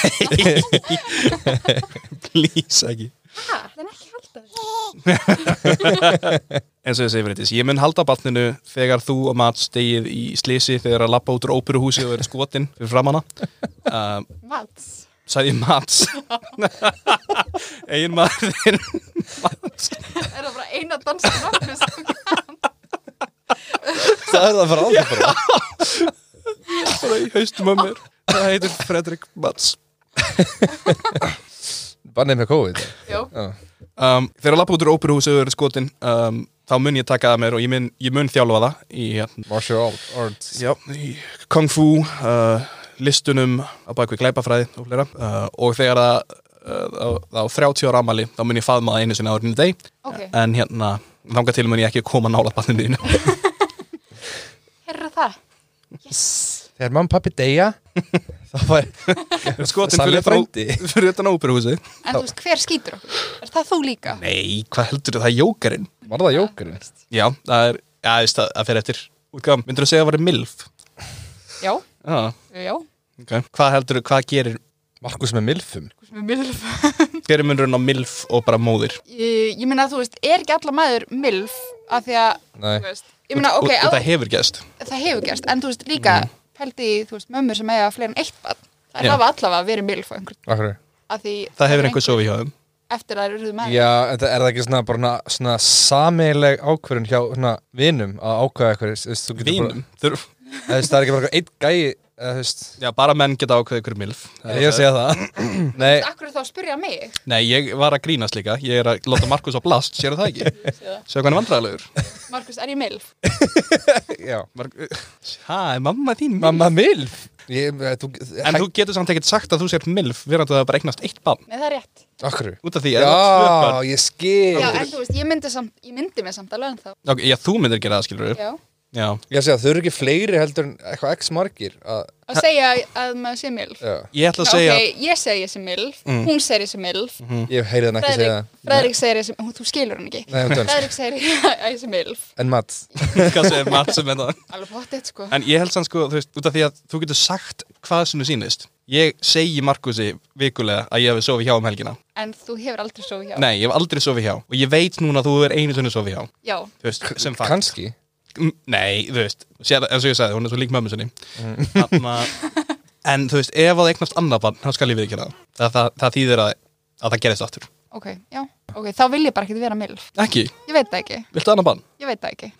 Please ekki. Það er ekki alltaf. Eins og ég segi fyrir þetta, ég mun halda barninu þegar þú og Mats stegið í slisi þegar að labba út úr óperuhúsi og eru skotin fyrir framanna. Mats? Sagði ég Mats. Egin maður þinn Mats. Er það bara eina danska nafnum sem Það er það bara aldrei bara. Bara í haustum að mér. Það heitir Fredrik Mats. Bannið með COVID. Já. Þegar að labba út úr óperuhúsi og eru skotin, þá mun ég taka það mér og ég mun þjálfa það í martial arts. Já, í kung fu, listunum á bakvið glæpafræði og fleira. Og þegar á 30 ára afmæli þá mun ég faðma það einu sinni á árinu deg. Okay. En þangað til mun ég ekki koma nála barninu þínu. Herra það? Yes. Þegar mamma og pappi deyja þá var skotin fyrir utan óperuhúsi. En þú veist, hver skýtur okkur? Er það þú líka? Nei, hvað heldur þú? Það er jókerinn. Var það jókerinn? Já, það fer eftir útgáðum. Myndir þú segja að það var MILF? Já. Já. Okay. Hvað heldur þú, hvað gerir Markus með MILFum? Markus með MILF. Hver er munurinn á MILF og bara móðir? Ég meina, þú veist, er ekki alla maður MILF af því að, nei. Þú veist, ég meina, ok. Og það hefur gerst. Það hefur gerst, en þú veist, líka pældi, þú veist, mömmur sem eiga fleiri en eitt barn. Það hafa allavega verið MILF á einhvern. Akkur. Það hefur einhver sofið hjá þeim. Eftir að það með. Já, en er það ekki svona sameiginleg ákvörðun hjá vinum að ákveða eitthvað? Vinum? Það er ekki bara einn gæi, Já, bara menn geta ákveðið ykkur MILF. Ég sé það. Nei. Akkur þá að spyrja mig? Nei, ég var að grínast líka. Ég er að láta Markus á blast, sér það ekki? Sér hvað hann er vandræðilegur. Markus, er ég MILF? Já. Er mamma þín MILF? Mamma MILF? En þú getur samt ekkert sagt að þú sér MILF verðan þú að bara eignast eitt barn. Nei, það er rétt. Akkur? Út af því. Já, ég skil. Já, en þú veist, ég myndi mér samt alveg en þá. Ok, já, þú myndir gera það, skilur Já. Já. Ég sé að þau eru ekki fleiri heldur en eitthvað x margir að segja að maður sé MILF. Ég ætla að segja ég segi ég sé MILF, hún segir ég sé MILF. Ég heyrði hann ekki segja Fredrik segir ég sé, þú skilur hann ekki. Fredrik segir ég sé MILF. En Mats Hvað segir Mats um þetta? Alveg pottþétt sko. En ég held sann sko, þú veist, út af því að þú getur sagt hvað sem þú sýnist. Ég segi Markusi vikulega að ég hafi sofið hjá helgina. En þú hefur aldrei sofið hjá. Nei, ég hef aldrei sofið hjá. Og ég veit núna að þú er einu sinni sofið hjá. Já. Þú veist, sem fakt. Kannski Nei, þú veist, eins og ég sagði, hún er svo lík mömmu sinni. En þú veist, ef það eignast annað barn, þá skal ég viðurkenna það. Það þýðir að það gerist aftur. Ok, já. Ok, þá vil ég bara ekki vera MILF. Ekki? Ég veit það ekki. Viltu annað barn? Ég veit það ekki.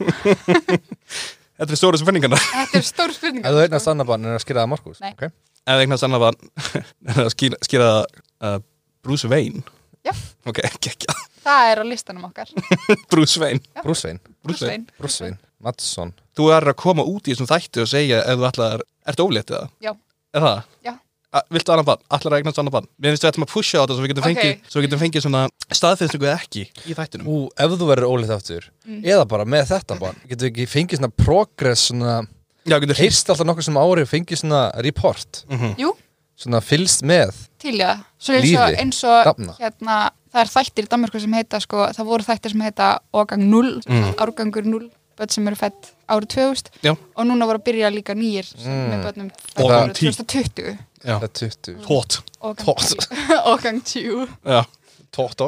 Þetta er stóru spurningarna. Þetta er stóru spurningarna. Ef þú eignast annað barn er að skýra það Markus? Nei. Okay. Ef það eignast annað barn er að skýra Bruce Wayne. Já. Ok, ekki. Það er á listanum okkar. Bruce Wayne. Bruce Wayne. Madsson. Þú er að koma út í þessum þætti og segja ef þú ert ólétt eða? Já. Er það? Já. Viltu annað barn? Ætlar að eignast annað barn? Mér finnst við ættum að pusha á þetta svo við getum fengið svona staðfinnstingu eða ekki í þættinum. Ef þú verður ólétt aftur eða bara með þetta barn, getum við ekki fengið svona progress svona, heyrst alltaf nokkuð sem ári fengið svona report. Jú. Svona fylgst með til já, svo eins og hérna, það er þættir í Danmörku sem heita sko, það voru þættir sem heita Årgang 0, árgangur 0, börn sem eru fædd árið 2000 og núna voru að byrja líka nýjir með börnum árið 2020. Já, 20. Tótt. Årgang 20. Já, tótt.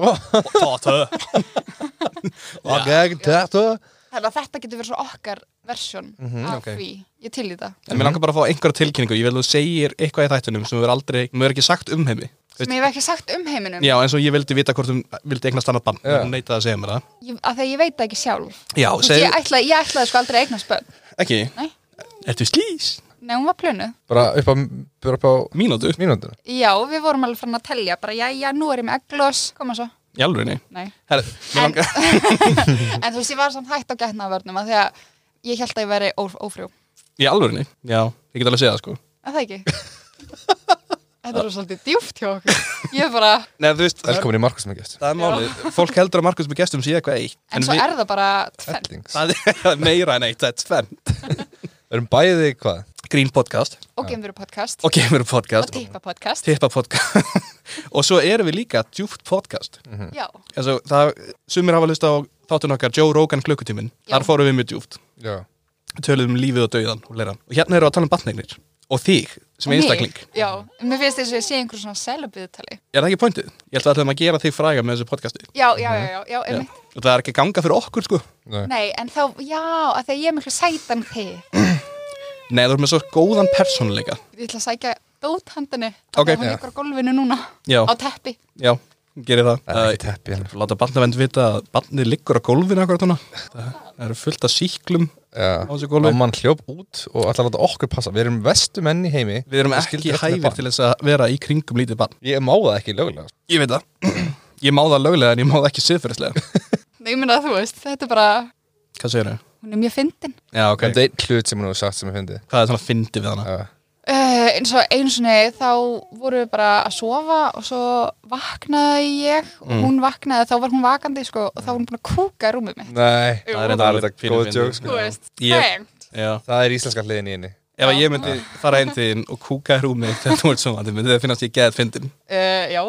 Þannig að þetta getur verið svo okkar versjón af því, ég til í það. En mér langar bara að fá einhverja tilkynningu, ég vil að þú segir eitthvað í þættunum sem þú er ekki sagt um heimi. Sem ég hef ekki sagt um heiminum? Já, eins og ég vildi vita hvort vildi eignast annað barn, hún neitaði að segja mér það. Af því að ég veit það ekki sjálf. Já, ég ætlaði sko aldrei að eignast börn. Ekki? Nei. Ertu slís? Nei, hún var plönuð. Bara upp á mínútur? Já, við vorum alveg farin að telja, bara jæja, nú er ég með egglos, koma svo. Í alvörinni? Nei. En þú veist, ég var samt hætt á getnaðarvörnum að því að ég held að ég væri ófrjó. Í alvörinni? Já, ég get alveg að segja það sko. Það ekki? Þetta er svolítið djúpt hjá okkur. Ég er bara... Nei, þú veist... Velkomin í Markus með gestum. Það er málið. Fólk heldur að Markus með gestum sé eitthvað eitt. En svo er það bara tvennt. Það er meira en eitt, það er tvennt. Við erum bæði hvað? Grín podcast. Og Geimveru podcast. Og Geimveru podcast. Og Tippa podcast. Tippa podcast. Og svo erum við líka djúpt podcast. Já. Sumir hafa hlustað á þáttun okkar Joe Rogan klukkutíminn. Þar fórum við mjög djúpt. Já. Töluðum lífið og dauðan og leiran. Og hérna erum við að tala um barneignir. Og þig, sem einstakling. Já, mér finnst þess að ég sé einhver svona selabíðutali. Er það ekki pointið? Ég held að ætlum að gera þig fræga með þessu podcasti. Já, einmitt. Og það er ekki ganga fyrir okkur, sko. Nei, en þá, að þegar ég er miklu sætan þig. Nei, þú ert með svo góðan persónuleika. Ég ætla að sækja dóthandinni. Ok. Hún liggur á gólfinu núna. Já. Á teppi. Já, gerir það. Það er ekki teppi. Láta barnavend vita að barnið liggur á gólfinu akkurat núna. Það eru fullt af sýklum á þessu gólfi. Og mann hljóp út og ætla að láta okkur passa. Við erum vestu menn í heimi. Við erum ekki hæfir til þess að vera í kringum lítið barn. Ég má það ekki löglega. Ég veit það. Ég má það löglega en ég má það ekki siðferðislega. Nei, ég meina að þú veist, þetta er bara... Hvað segir þau? Hún er mjög fyndin. Já, ok. Það er einn hlut sem hún hefur sagt sem ég fyndið. Hvað er svona fyndið við hana? Eins og einu sinni þá vorum við bara að sofa og svo vaknaði ég og hún vaknaði, þá var hún vakandi sko, og þá var hún búin að kúka í rúmið mitt. Nei, það er þetta góð joke sko. Þú veist, fengt. Það er íslenska hliðin í henni. Ef ég myndi fara einn þín og kúka í rúmið þegar þú ert svona, myndi það finnast ég geðað fyndin? Já.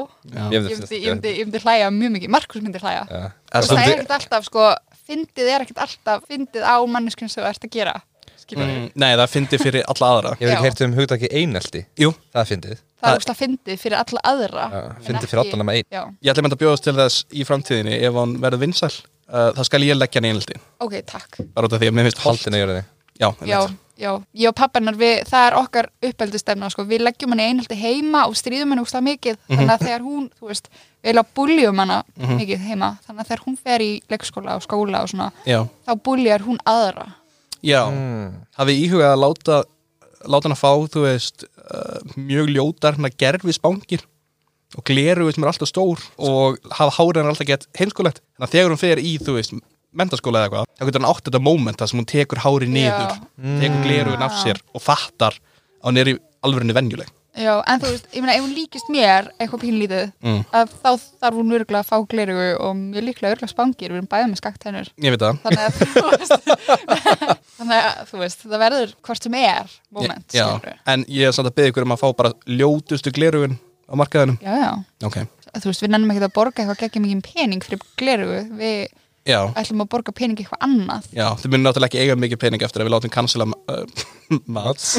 Ég myndi hlæja mjög mikið. Markus myndi hlæja. Það er ekkert alltaf sko, fyndið er ekkert alltaf fyndið á manneskjum sem þú ert að gera. Nei, það fyndið fyrir alla aðra. Ég hef ekki heyrt hugtaki einelti. Jú. Það er fyndið. Það er úrslega fyndið fyrir alla aðra. Fyndið fyrir allan að með einn. Ég ætla að bjóðast til þess í framtíðinni ef hann verður vinsæl, þá skal ég leggja hann einelti. Ok, takk. Bara út af því að mér finnst Haldin að gera þig. Já, ég og pappanar, það er okkar uppeldisstefna, sko, við leggjum hann einelti heima og stríðum hann úrslega mikið, þannig að þegar hún, þú veist, við eiginlega búljum hana mikið heima, þannig að þegar hún fer í leikskóla og skóla og svona, þá búljar hún aðra. Já, hafið íhugað að láta hann að fá, þú veist, mjög ljótar gerfisbangir og glerugu sem er alltaf stór og hafa hárið hann alltaf gett heimskulegt. Þannig að þegar hún fer í, þú veist, menntaskóla eða eitthvað, þá getur hann átt þetta moment þar sem hún tekur hárið niður, tekur glerugin af sér og fattar að hún er í alvörinni venjuleg. Já, en þú veist, ég meina, ef hún líkist mér eitthvað pínlítið, að þá þarf hún örgulega að fá glerugu og mjög líklega örgulega spangir, við erum bæðið með skakkt hennur. Ég veit það. Þannig að þú veist, þannig að þú veist, það verður hvort sem moment en ég samt að beða ykkur að fá bara ljótustu gleraugun á markaðinum okay. Þú veist, við nennum ekki að borga eitthvað geggjum mikið pening fyrir gleraugu við ætlum að borga pening eitthvað annað þið munum náttúrulega ekki eiga mikið pening eftir að við látum cancela Mats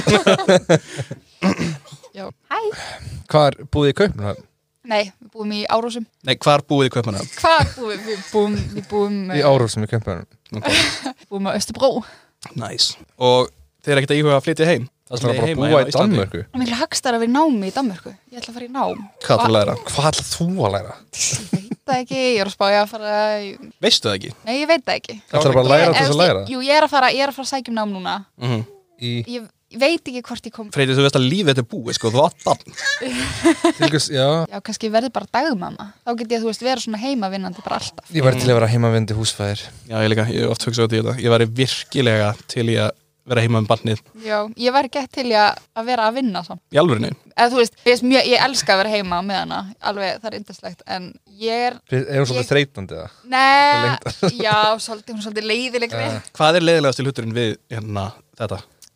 Hvar búið í Kaupmannahöfn? Nei, við búum í Árósum Nei, hvar búið í Kaupmannahöfn? Við búum í Árósum í Kaupmannahöfn Við búum á Österbro Nice. Og þið ekkert að íhuga að flytja heim? Það er bara að búa í Danmörku Það er miklu hagstar að vera í námi í Danmörku Ég ætla að fara í nám Hvað ætla að læra? Hvað ætla þú að læra? Ég veit það ekki, ég er að spá ég að fara Veistu það ekki? Nei, ég veit það ekki Það er bara að læra þess að læra? Jú, ég er að fara að sækja nám núna Ég veit ekki hvort ég kom Freytið, þú veist að lífið þetta er búið, sko, þú átt barn Já, kannski verði bara dagmamma Þá get ég, þú veist, vera svona heimavinnandi bara alltaf Ég væri til að vera heimavinnandi húsfæðir Já, ég líka, ég oft hugsa á þetta Ég væri virkilega til í að vera heima barnið Já, ég væri gett til í að vera að vinna samt. Í alvörinni? Eða þú veist, ég elska að vera heima með hana alveg, það er yndislegt en ég er hún svolítið þreytandi eða? Nei, já, hún er svolítið leiðilegri Hvað er leiðilegast til hluturinn við þetta?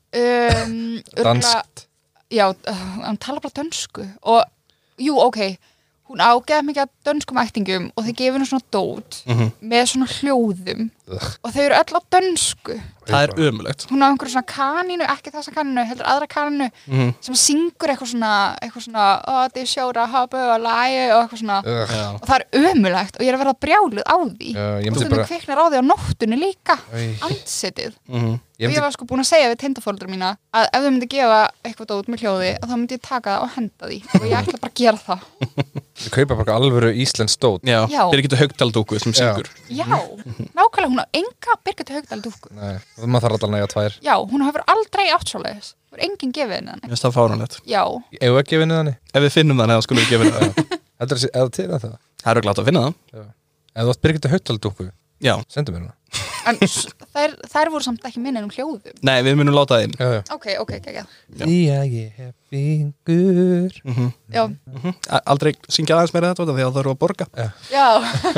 Danskt Já, hann tala bara dönsku og, jú, ok hún ágeða mikið af dönskum ættingum og þeir gefa henni svona dót með svona hljóðum og þau eru öll á dönsku Það er ömulegt Hún á einhverju svona kanínu, ekki þessa kanínu heldur aðra kanínu sem syngur eitthvað svona det er sjóra, habu og lægi og eitthvað svona og það er ömulegt og ég er að verða brjáluð á því þú kviknar á því á nóttunni líka andsetið og ég var sko búin að segja við tengdafóreldra mína að ef þau myndi gefa eitthvað dót með hljóði þá myndi ég taka það og henda því og ég ætla bara að gera það Þið kaupa bara alvöru íslensk dót Já, Birgitta Haugdal-dúkku sem syngur Já, nákvæmlega, hún á enga Birgitta Haugdal-dúkku Nei, maður þarf alltaf að næja 2 Já, hún hefur aldrei átt svoleiðis Það er enginn gefið henni Mér finnst það fáránlegt Já Ef við gefið henni þannig? Ef við finnum þannig, þá skulum við gefið henni Þetta er til það? Það er glátt að finna það Ef þú átt Birgitta Haugdal-dúkku Sendu mér hana En þær voru samt ekki minni hljóðum Nei, við munum láta það inn Ok, Já, ég hef fingur Já Aldrei syngja aðeins meira þetta því að það eru að borga Já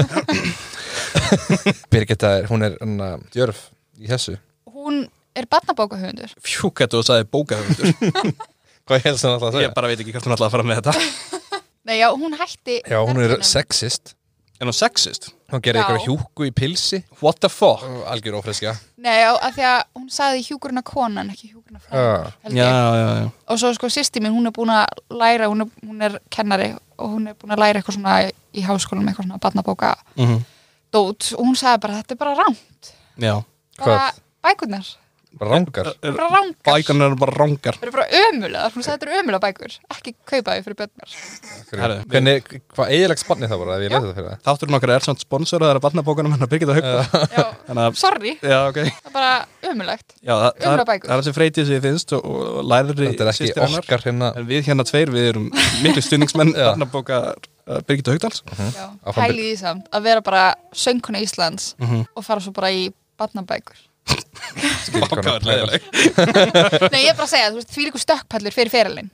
Birgitta, hún er djörf í þessu Hún er barnabókahöfundur Fjúkættu og sagði bókahöfundur Hvað helst hann alltaf að segja? Ég bara veit ekki hvert hún alltaf að fara með þetta Nei, já, hún hætti Já, hún er sexist Er hún sexist? Hún gerir eitthvað hjúku í pilsi What the fuck? Algjör ófriskja Nei, já, af því að hún sagði hjúkurinn að konan, ekki hjúkurinn að fræður Já Og svo sko sýsti mín, hún er búin að læra hún er kennari og hún er búin að læra eitthvað svona í háskólanum eitthvað svona barnabóka dót og hún sagði bara, þetta er bara rangt Já Bara bækurnar Bara rangar Bækurnar eru bara rangar Það eru bara ömulegar, hún sagði þetta eru ömulega bækur ekki kaupa þau fyrir börnar Hvað eiginlega spannir það bara ef ég lesi það fyrir það? Þátturinn okkar er samt sponsoraðar af barnabókunum hennar Birgitta Haugdal Sorry, það er bara ömulegt Ömulega bækur Það er þessi Freytið sem ég finnst og læri systir hennar En við hérna tveir, við erum miklu stuðningsmenn barnabókar Birgitta Haugdals Pælið í samt að vera bara söngkona Íslands og fara svo bara í barnabækur Nei, ég er bara að segja, þú veist, því líku stökkpallur fyrir ferilinn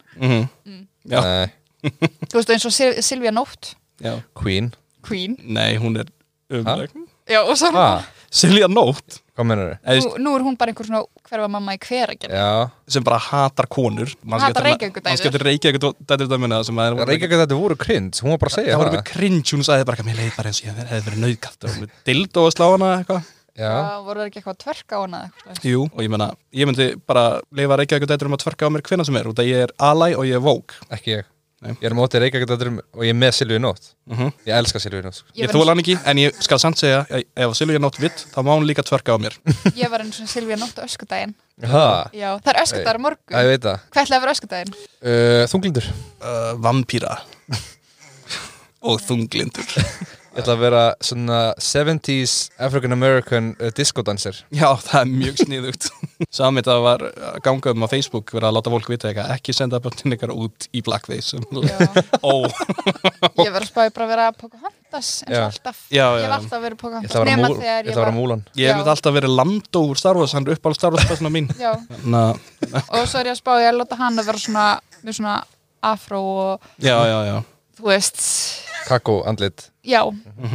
Þú veist, eins og Silvía Nótt Queen Nei, hún er umleg Já, og svo Silvía Nótt Hvað meinar þau? Nú er hún bara einhver svona hverfa mamma í Hveragerði sem bara hatar konur Hatar Reykjavíkudætur Reykjavíkudætur voru cringe, hún var bara að segja það voru með cringe, hún sagði bara mér leið bara eins og ég hefði verið nauðgalt og með dildó að slá hana eitthvað voru það ekki eitthvað að tverka á hana Jú, og ég meina, ég myndi bara leifa Reykjavíkudætur að tverka á mér hvenær sem er út að ég er alæ og ég er vók Ekki ég Ég er mótið Reykjavíkudætur og ég er með Silvíu Nótt Ég elska Silvíu Nótt Ég þóla hann ekki, en ég skal samt segja ef Silvíu Nótt vill, þá má hún líka tverka á mér Ég var eins og Silvíu Nótt á öskudaginn Já, það er öskudagur morgun ég veit það Hvað ætlaði að vera öskudaginn? Þunglindur Vampíra Og þunglindur Ég ætla að vera svona 70s African-American disco-dancer Já, það er mjög sniðugt Samið það var að ganga á Facebook verið að láta fólk vita eitthvað ekki senda börnin ykkar út í blackface Ég verið að spáði bara að vera Pocahontas eins og alltaf Ég hef alltaf verið Pocahontas Ég ætla að vera Múlan Ég hef alltaf verið Lando úr Star Wars, hann er uppáld Star Wars-persóna mín Og svo er ég að spáði að láta hann að vera svona með svona afró og Já þú veist Kakó andlit Já Við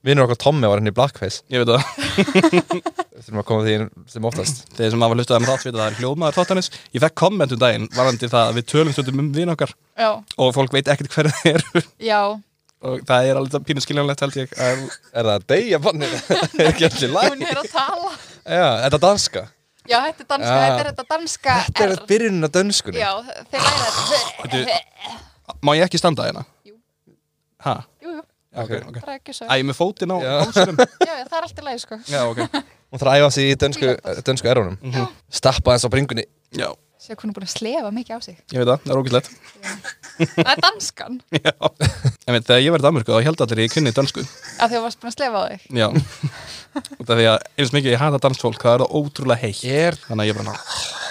Vinur okkar Tommi var henni í Blackface. Ég veit það. Þurfum að koma því sem oftast. Þeir sem hafa hlustað með þátt vita það hljóðmaður þáttanis. Ég fekk komment daginn varðandi það að við tölum stundum vin okkar. Já. Og fólk veit ekkert hver það eru. Já. Og það alveg pínu skiljanlegt held ég. Er það deyja bannir? Ekki allir læg? Hún að tala. Já, þetta danska. Já, þetta danska. Þetta danska. Þetta byrjunin á dönskunni. Já, þeir læra þetta. Má ég ekki standa hérna? Jú. Ha? Jú. Okay. Bara ekki svo. Æ, með fótinn á hálsum. Já, það alltaf læg, sko. Já, ok. Hún þarf að æfa sig í dönsku erunum. Stappa eins á bringunni. Já. Sér hún búin að slefa mikið á sig. Ég veit það er ógeðslegt. Það danskan. Já. Ég veit, þegar ég var í Danmörku þá held allir ég kunni dönsku. Að þú varst búin að slefa á þig? Já. Út af því að eins mikið ég hata dansfólk, það það ótrúlega heitt. Þannig að ég bara...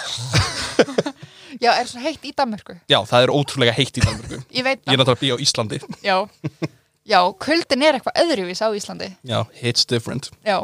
Já, svo heitt í Danmörku? Já, það ótrúlega heitt í Danmörku. Ég veit það. Ég náttúrulega bý á Íslandi. Já, kuldin eitthvað öðruvís á Íslandi. Já, it's different. Já.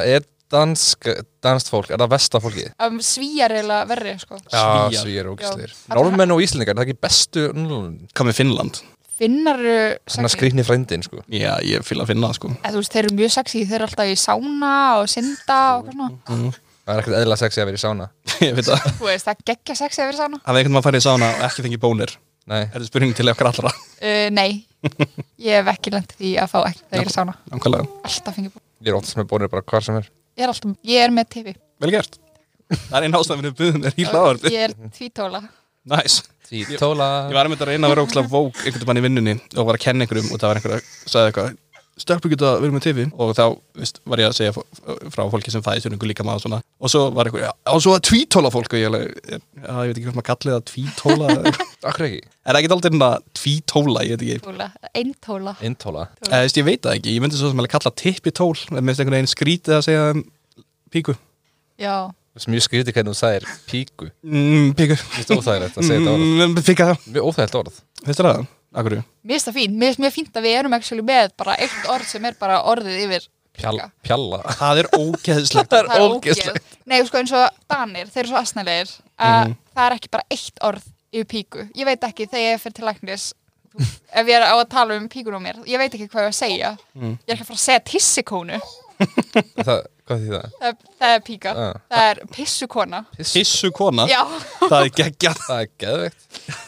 Danskt fólk, það vestafólkið? Svíjar eiginlega verri, sko. Já, svíjar ógeðslegir. Norðmenn og Íslendingar, það ekki bestu... Hvað með Finnland? Finnar Þannig að skrýtni frændin, sko. Já, ég fíla að finna það, sko. Þú veist, þeir eru mjög sexy, þeir eru alltaf í sána og synda og hvað svona. Það ekkert eðlilega sexy að vera í sána. Ég veit það. Þú veist, það geggja sexy að vera í sána. Hafði einhvern veginn farið í sána og ekki fengið bónir? Nei. Er þetta spurning til okkar allra? Nei, ég hef ekki lent því að fá ekki þegar ég er í sána. Nákvæmlega. Alltaf fengið bónir. Ég oftast með bónir bara hvar sem er. Ég með TV. Vel gert. Það einn ástæðan við buðum í hlaðvarpi. Ég tvítóla. Nice. Tvítóla. Ég var einmitt að reyna að vera ókslega vók einhvern veginn í vinnunni og var að kenna einhverjum og það var einhver að sagði eitthvað stökkbygg geta verið með TV og þá var ég að segja frá fólki sem fæði stjórningu líka maður svona og svo var einhver og svo að tvítóla fólk og ég veit ekki hvað maður kallið það tvítóla Akkur ekki? Er það ekki aldrei tvítóla, ég veit ekki Eintóla Ég veit það ekki, ég myndi svo sem að kalla tippitól með einhvern veginn skrítið að segja píku Já Það er mjög skrítið hvernig þú sagðir píku Píku Mér finnst óþægilegt að segja þetta orð Píka Mjög óþægilegt orð Finnst það? Akkur Mér finnst það fínt, mér finnst mjög fínt að við erum actually með bara eitt orð sem bara orðið yfir Pjalla Það ógeðslegt Það ógeðslegt Nei, sko eins og Danir, þeir eru svo asnalegir það ekki bara eitt orð yfir píku Ég veit ekki þegar ég fer til læknis ef ég á að tala píkun á mér ég veit ekki hvað ég að segja Ég ekki að fara að segja tissikónu Hvað þýð það? Það píka Það pissukona Pissukona? Já Það geggjað Það geðveikt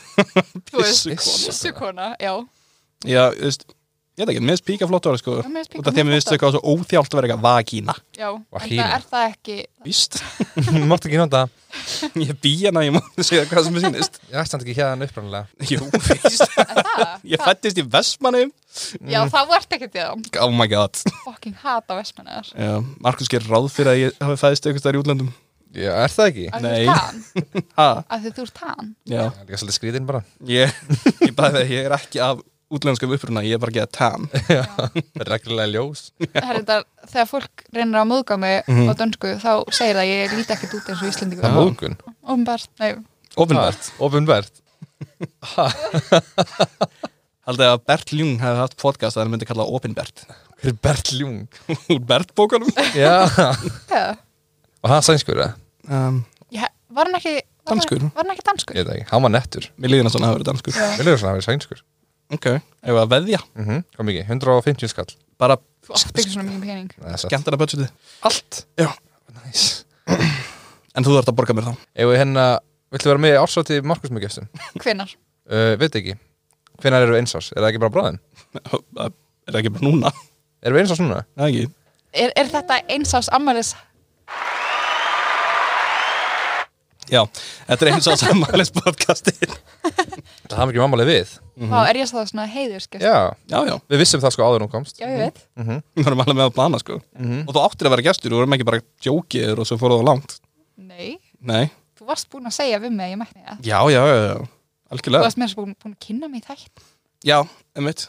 Pissukona, já Já, þú veist Ég veit ekki, mér finnst píka flott orð sko Út af því að mér finnst eitthvað svo óþjált að vera eitthvað vagína Já, en það það ekki Víst Máttu ekki nota Ég bý hana, ég mátti segja hvað sem mér sýnist Ég ætti samt ekki hérna uppræðanlega Jú, víst Ég fættist í Vestmannaeyjum Já, þá ert ekki til það Oh my god Fucking hata Vestmannaeyjar Já, Markus gerir ráð fyrir að ég hafi fæðist eitthvað þar í útlöndum Já, er það ekki? Nei Að þú ert hann Já Það er líka svolítið skrítinn bara Ég bæði að ég ekki af útlenskum uppruna, ég bara að geta tan Já, það er reglulega ljós Þegar fólk reynir að móðga mig á dönsku, þá segir það að ég líti ekkert út eins og Íslendingur Það er móðgun? Opinbert Haldið að Bert Ljung hefði haft podcast að hann myndi kalla Opinbert Hver er Bert Ljung? Úr Bert-bókunum Já Og hann sænskur, eða? Var hann ekki danskur? Var hann ekki danskur? Ég veit ekki, hann var nettur Mér líður hann svona að hafa verið danskur Mér líður svona að hafa verið sænskur Ok, ef að veðja Hvað mikið? 150 skall Bara Þú átt ekki svona mikið pening skemmtana budgetið Allt? Já Nice En þú þarft að borga mér þá Ef við viltu vera með í árshátti Markus með gestum? Hvenær? Veit ekki Hvenær eru við eins árs? Er það ekki bara bráðin? Er það ekki bara núna? Erum við eins árs núna? Það ekki Er þetta eins árs afmælis? Já, þetta er eins árs afmælis podcastið Það hafði ekki mammalið við Vá, er ég það svona heiðurskest? Já, já Við vissum það sko áður hún komst Já, ég veit Við varum alveg með að plana sko Og þú áttir að vera gestur, þú vorum ekki bara jókiður og svo fóruð á langt Nei Þú varst búin að segja við mig að ég mætti það Já, algjörlega Þú varst mér búin að kynna mig í þætt Já, einmitt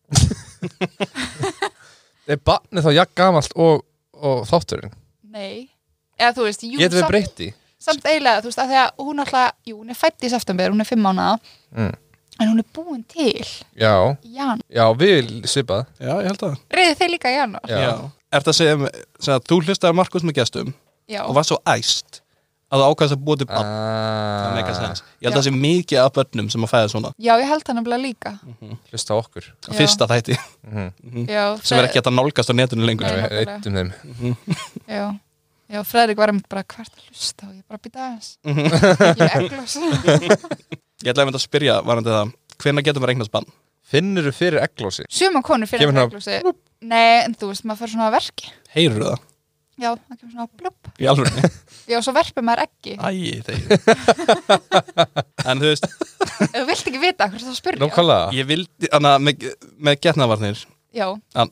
Er barnið þá jafn gamalt og þátturinn? Nei Eða þú veist, Getum við breytt í? Samt eiginlega, þú veist, að því að hún alltaf hún er fædd í september, hún er 5 mánaða en hún er búin til Já Já, við svipað Já, ég held að Reyðið þið líka í janúar? Já Er það að segja að þú hlustaði Markus með gestum Já og var svo æst að þú ákvæðast að búa til barn það make sense. Ég held að það sé mikið af börnum sem að fæða svona. Já, ég held það nefnilega líka. Hlusta á okkur. Fyrsta þætti. Já, sem ekki hægt að nálgast á netinu lengur. Eittum þeim. Já, Fredrik var bara hvert að hlusta og ég bara býta aðeins. Ég er egglos. Ég ætlaði að spyrja varandi það, hvenær getur maður eignast barn? Finnurðu fyrir egglósi? Suma konur fyrir egglósi. Nei, en þú veist, maður fyrir svona verki. Heyrðu það? Já, það kemur svona blöpp. Í alvörunni? Já, svo verpir maður eggi. En þú veist... Þú vilt ekki vita hvað það spyrja. Nákvæmlega. Ég vildi, með getnaðvarnir. Já.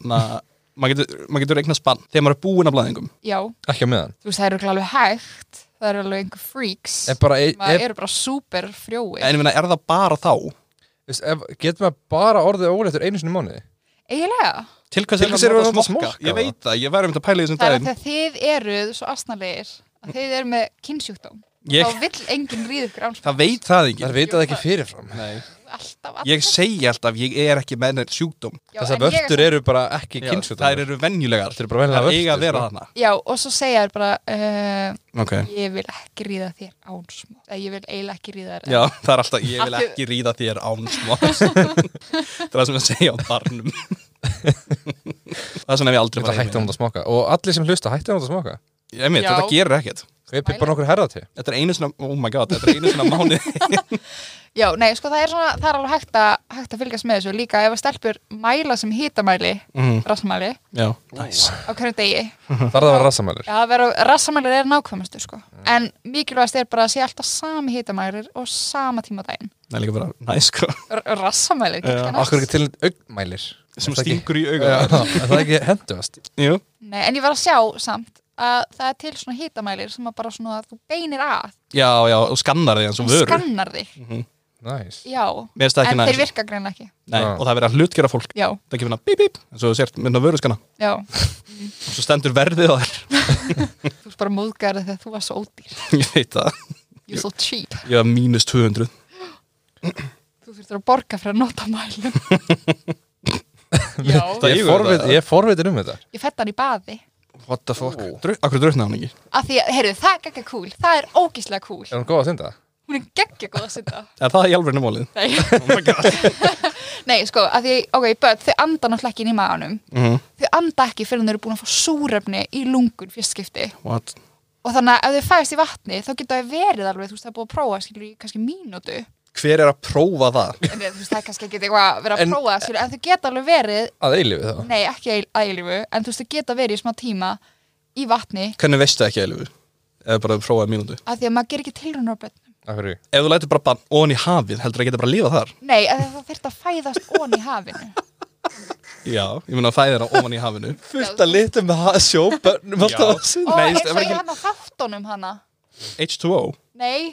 Maður getur eignast barn þegar maður er búinn af blæðingum. Já. Ekki á meðan. Þú veist, það eru alveg hægt. Það eru alveg einhver freaks. Maður eru bara super frjóir. En ég meina, það bara þá? Getur maður bara orðið óléttur einu sinni í mánuði? Eiginlega. Til hvers er það að smokka? Ég veit það, ég væri um þetta að pæla í þessum daginn. Það er að þið eruð svo asnalegir að þið eru með kynnsjúkdóm. Þá vill enginn ríða ykkur án. Það veit það ekki. Það veit það ekki fyrirfram. Nei. Ég segi alltaf, ég er ekki með neitt sjúkdóm. Þessar vörtur eru bara ekki kynnsjúkdóm. Það eru venjulegar. Það eiga að vera þarna. Já, og svo segja þér bara ég vil ekki ríða þér án smá. Ég vil eiginlega ekki ríða þér. Já, það er alltaf, ég vil ekki ríða þér án smá. Það er það sem ég segja á barnum. Það er svona ef ég aldrei hætti að smoka. Og allir sem hlusta hætti að smoka. Ég veit, þetta gerir ekkert. Kaupið bara nokkur herða til. Þetta er einu svona, oh my god, þetta er einu svona mánuð. Já, nei, sko það er alveg hægt að fylgjast með þessu. Líka ef að stelpur mæla sem hitamæli, rassamæli, á hverjum degi. Það að vera rassamælir. Já, rassamælir er nákvæmustu, sko. En mikilvægast er bara að sé alltaf sami hitamælir og sama tíma á daginn. Það er líka bara næs, sko. Rassamælir, Akkur ekki til augnmælir. Sem stingur í auga. Það er ekki hendugast. Jú. Nei, en ég var að sjá samt að það er til svona hitamælir sem að bara svona þú beinir að. Já, og skannar þig eins og vörur. Skannar þig. Nice. Já, en þeir virka greinilega ekki. Nei, og það verður að hlutgera fólk. Já. Það er ekki finna bíp, eins og þú sért mynda vöruskanna. Já. Og svo stendur verðið á þér. Þú bara móðgæri þegar þú var svo ódýr. Ég veit það. You're so cheap. Ég var -200. Þú þurftur að borga fyrir að nota mælum. Já. Ég er forvitin þetta. Ég fætti hann í baði. What the fuck? Akkur drukknaði hann ekki? Af því að, heyrðu, það er geggja cool. Það er ógeðslega cool. Er hún góð að synda? Hún er geggja góð að synda. Er það í alvörinu málið? Nei. Oh my god. Nei, sko, af því, börn, þau anda náttúrulega ekki inn í maganum. Þau anda ekki fyrir þau eru búin að fá súrefni í lungun fyrst skipti. What? Og þannig að ef þau fæðast í vatni, þá geta þau verið alveg, þú veist, það er búið að prófa, skilur, í kannski mínútu. Hver er að prófa það? En þú veist, það er kannski ekki eitthvað að vera að prófa, skilur, en þau geta alveg verið... Að eilífu þá? Nei, ekki að eilífu, en þú veist, þau geta verið í smá tíma í vatni. Hvernig veistu ekki eilífu? Eða bara prófaði mínútu? Af því að maður ger ekki tilraunir á börnum. Af hverju? Ef þú lætur bara barn ofan í hafið, heldur það geta bara að lifa þar? Nei, það þurft að fæðast ofan í hafinu. Já, ég meina að fæðir á ofan í hafinu. Fullt að lita með sjóbörnum alltaf. Og eins og ég hann á þáttunum hana. H2O? Nei.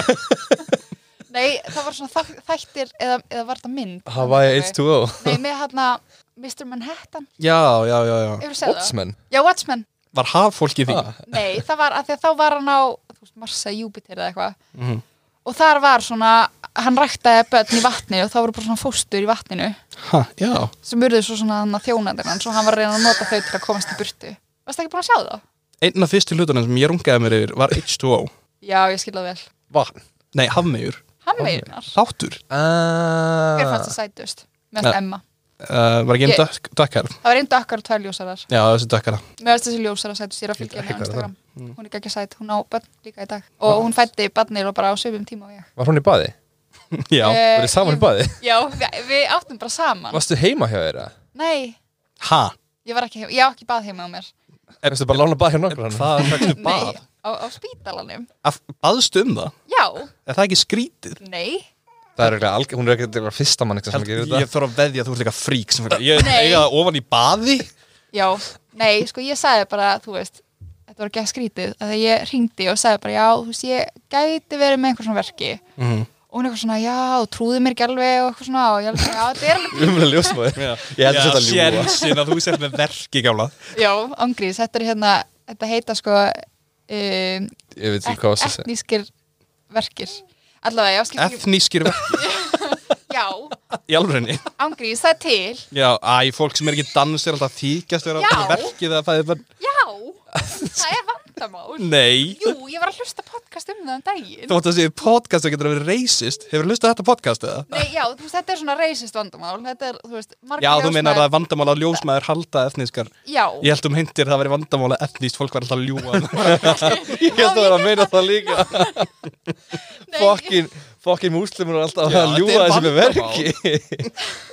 Nei, það var svona þættir eða var það mynd. Hawaii H2O? Nei, með hana Mr. Manhattan. Já. Watchmen? Já, Watchmen. Var haffólk í því? Nei, það var að því að þá var hann á Mars eða Júpiter eða eitthvað. Og þar var svona, hann ræktaði börn í vatni og þá voru bara svona fóstur í vatninu. Já. Sem urðu svo svona þjónandir hans og hann var að reyna að nota þau til að komast í burtu. Varstu ekki búin að sjá það? Einn af fyrstu hlutunum sem ég rungaði mér yfir var H2O. Já, ég skil það vel. Vatn? Nei, hafmeyjur. Hafmeyjurnar? Þáttur. Hver fannst það sætust? Mest Emma. Var ekki einn dökkar? Það var einn dökkar og 2 ljósarar. Já, þessi dökkara. Mér finnst þessi ljósara sætust, ég er að fylgja henni á Instagram. Hún er ekki sæt, hún á börn líka í dag. Og hún fæddi barnir og bara á svipum tíma og ég. Var hún í baði? Já. Voruð þið saman í baði? Já, við áttum bara saman. Varstu heima hjá þeirra? Nei. Ha? Ég var ekki heima, ég á ekki bað heima á mér. Varstu bara að lána bað hjá nokkur? Hvað fækstu bað? Nei, á spítalanum. Baðstu það? Já. Er það ekki skrítið? Nei. Það er ekki, hún er ekki fyrsta mann sem gerir þetta. Ég þarf að veðja að þú ert eitthvað frík sem ég eiga það ofan í baði. Já, nei, sko ég sagði bara, þú veist, þetta var ekki að skrítið, að ég hringdi og sagði bara, já, þú veist, ég gæti verið með einhver svona verki. Og hún eitthvað svona, já, þú trúði mér ekki alveg og eitthvað svona, og ég alveg, já, þetta er alveg... Umlega ljósmaður. Ég held að þetta ljúga. Sérsinn að þú sett með verki, gamla. Já, ángríðis, þetta er hérna, þetta heita sko, ég veit ekki hvað það sé. Etnískir verkir. Allavega, já, Etnískir verkir? Já. Í alvörinni? Ángríðis, það er til. Já, fólk sem er ekki dans er alltaf þykjast vera verkið eða fæðið bara... Já, það er vandamál. Nei. Jú, ég var að hlusta podcast það daginn. Þú átt að segja podcast og getur að vera racist. Hefur hlustað þetta podcast eða? Nei, já, þú veist, þetta svona racist vandamál. Þetta þú veist, margar Já, þú meinar að vandamál að ljósmaður halda etnískar. Já. Ég held hintir það veri vandamál að etnískt fólk var alltaf að ljúga. Ég held að vera að meina það líka. Fokkin múslimur er alltaf að ljúga þessi með verki.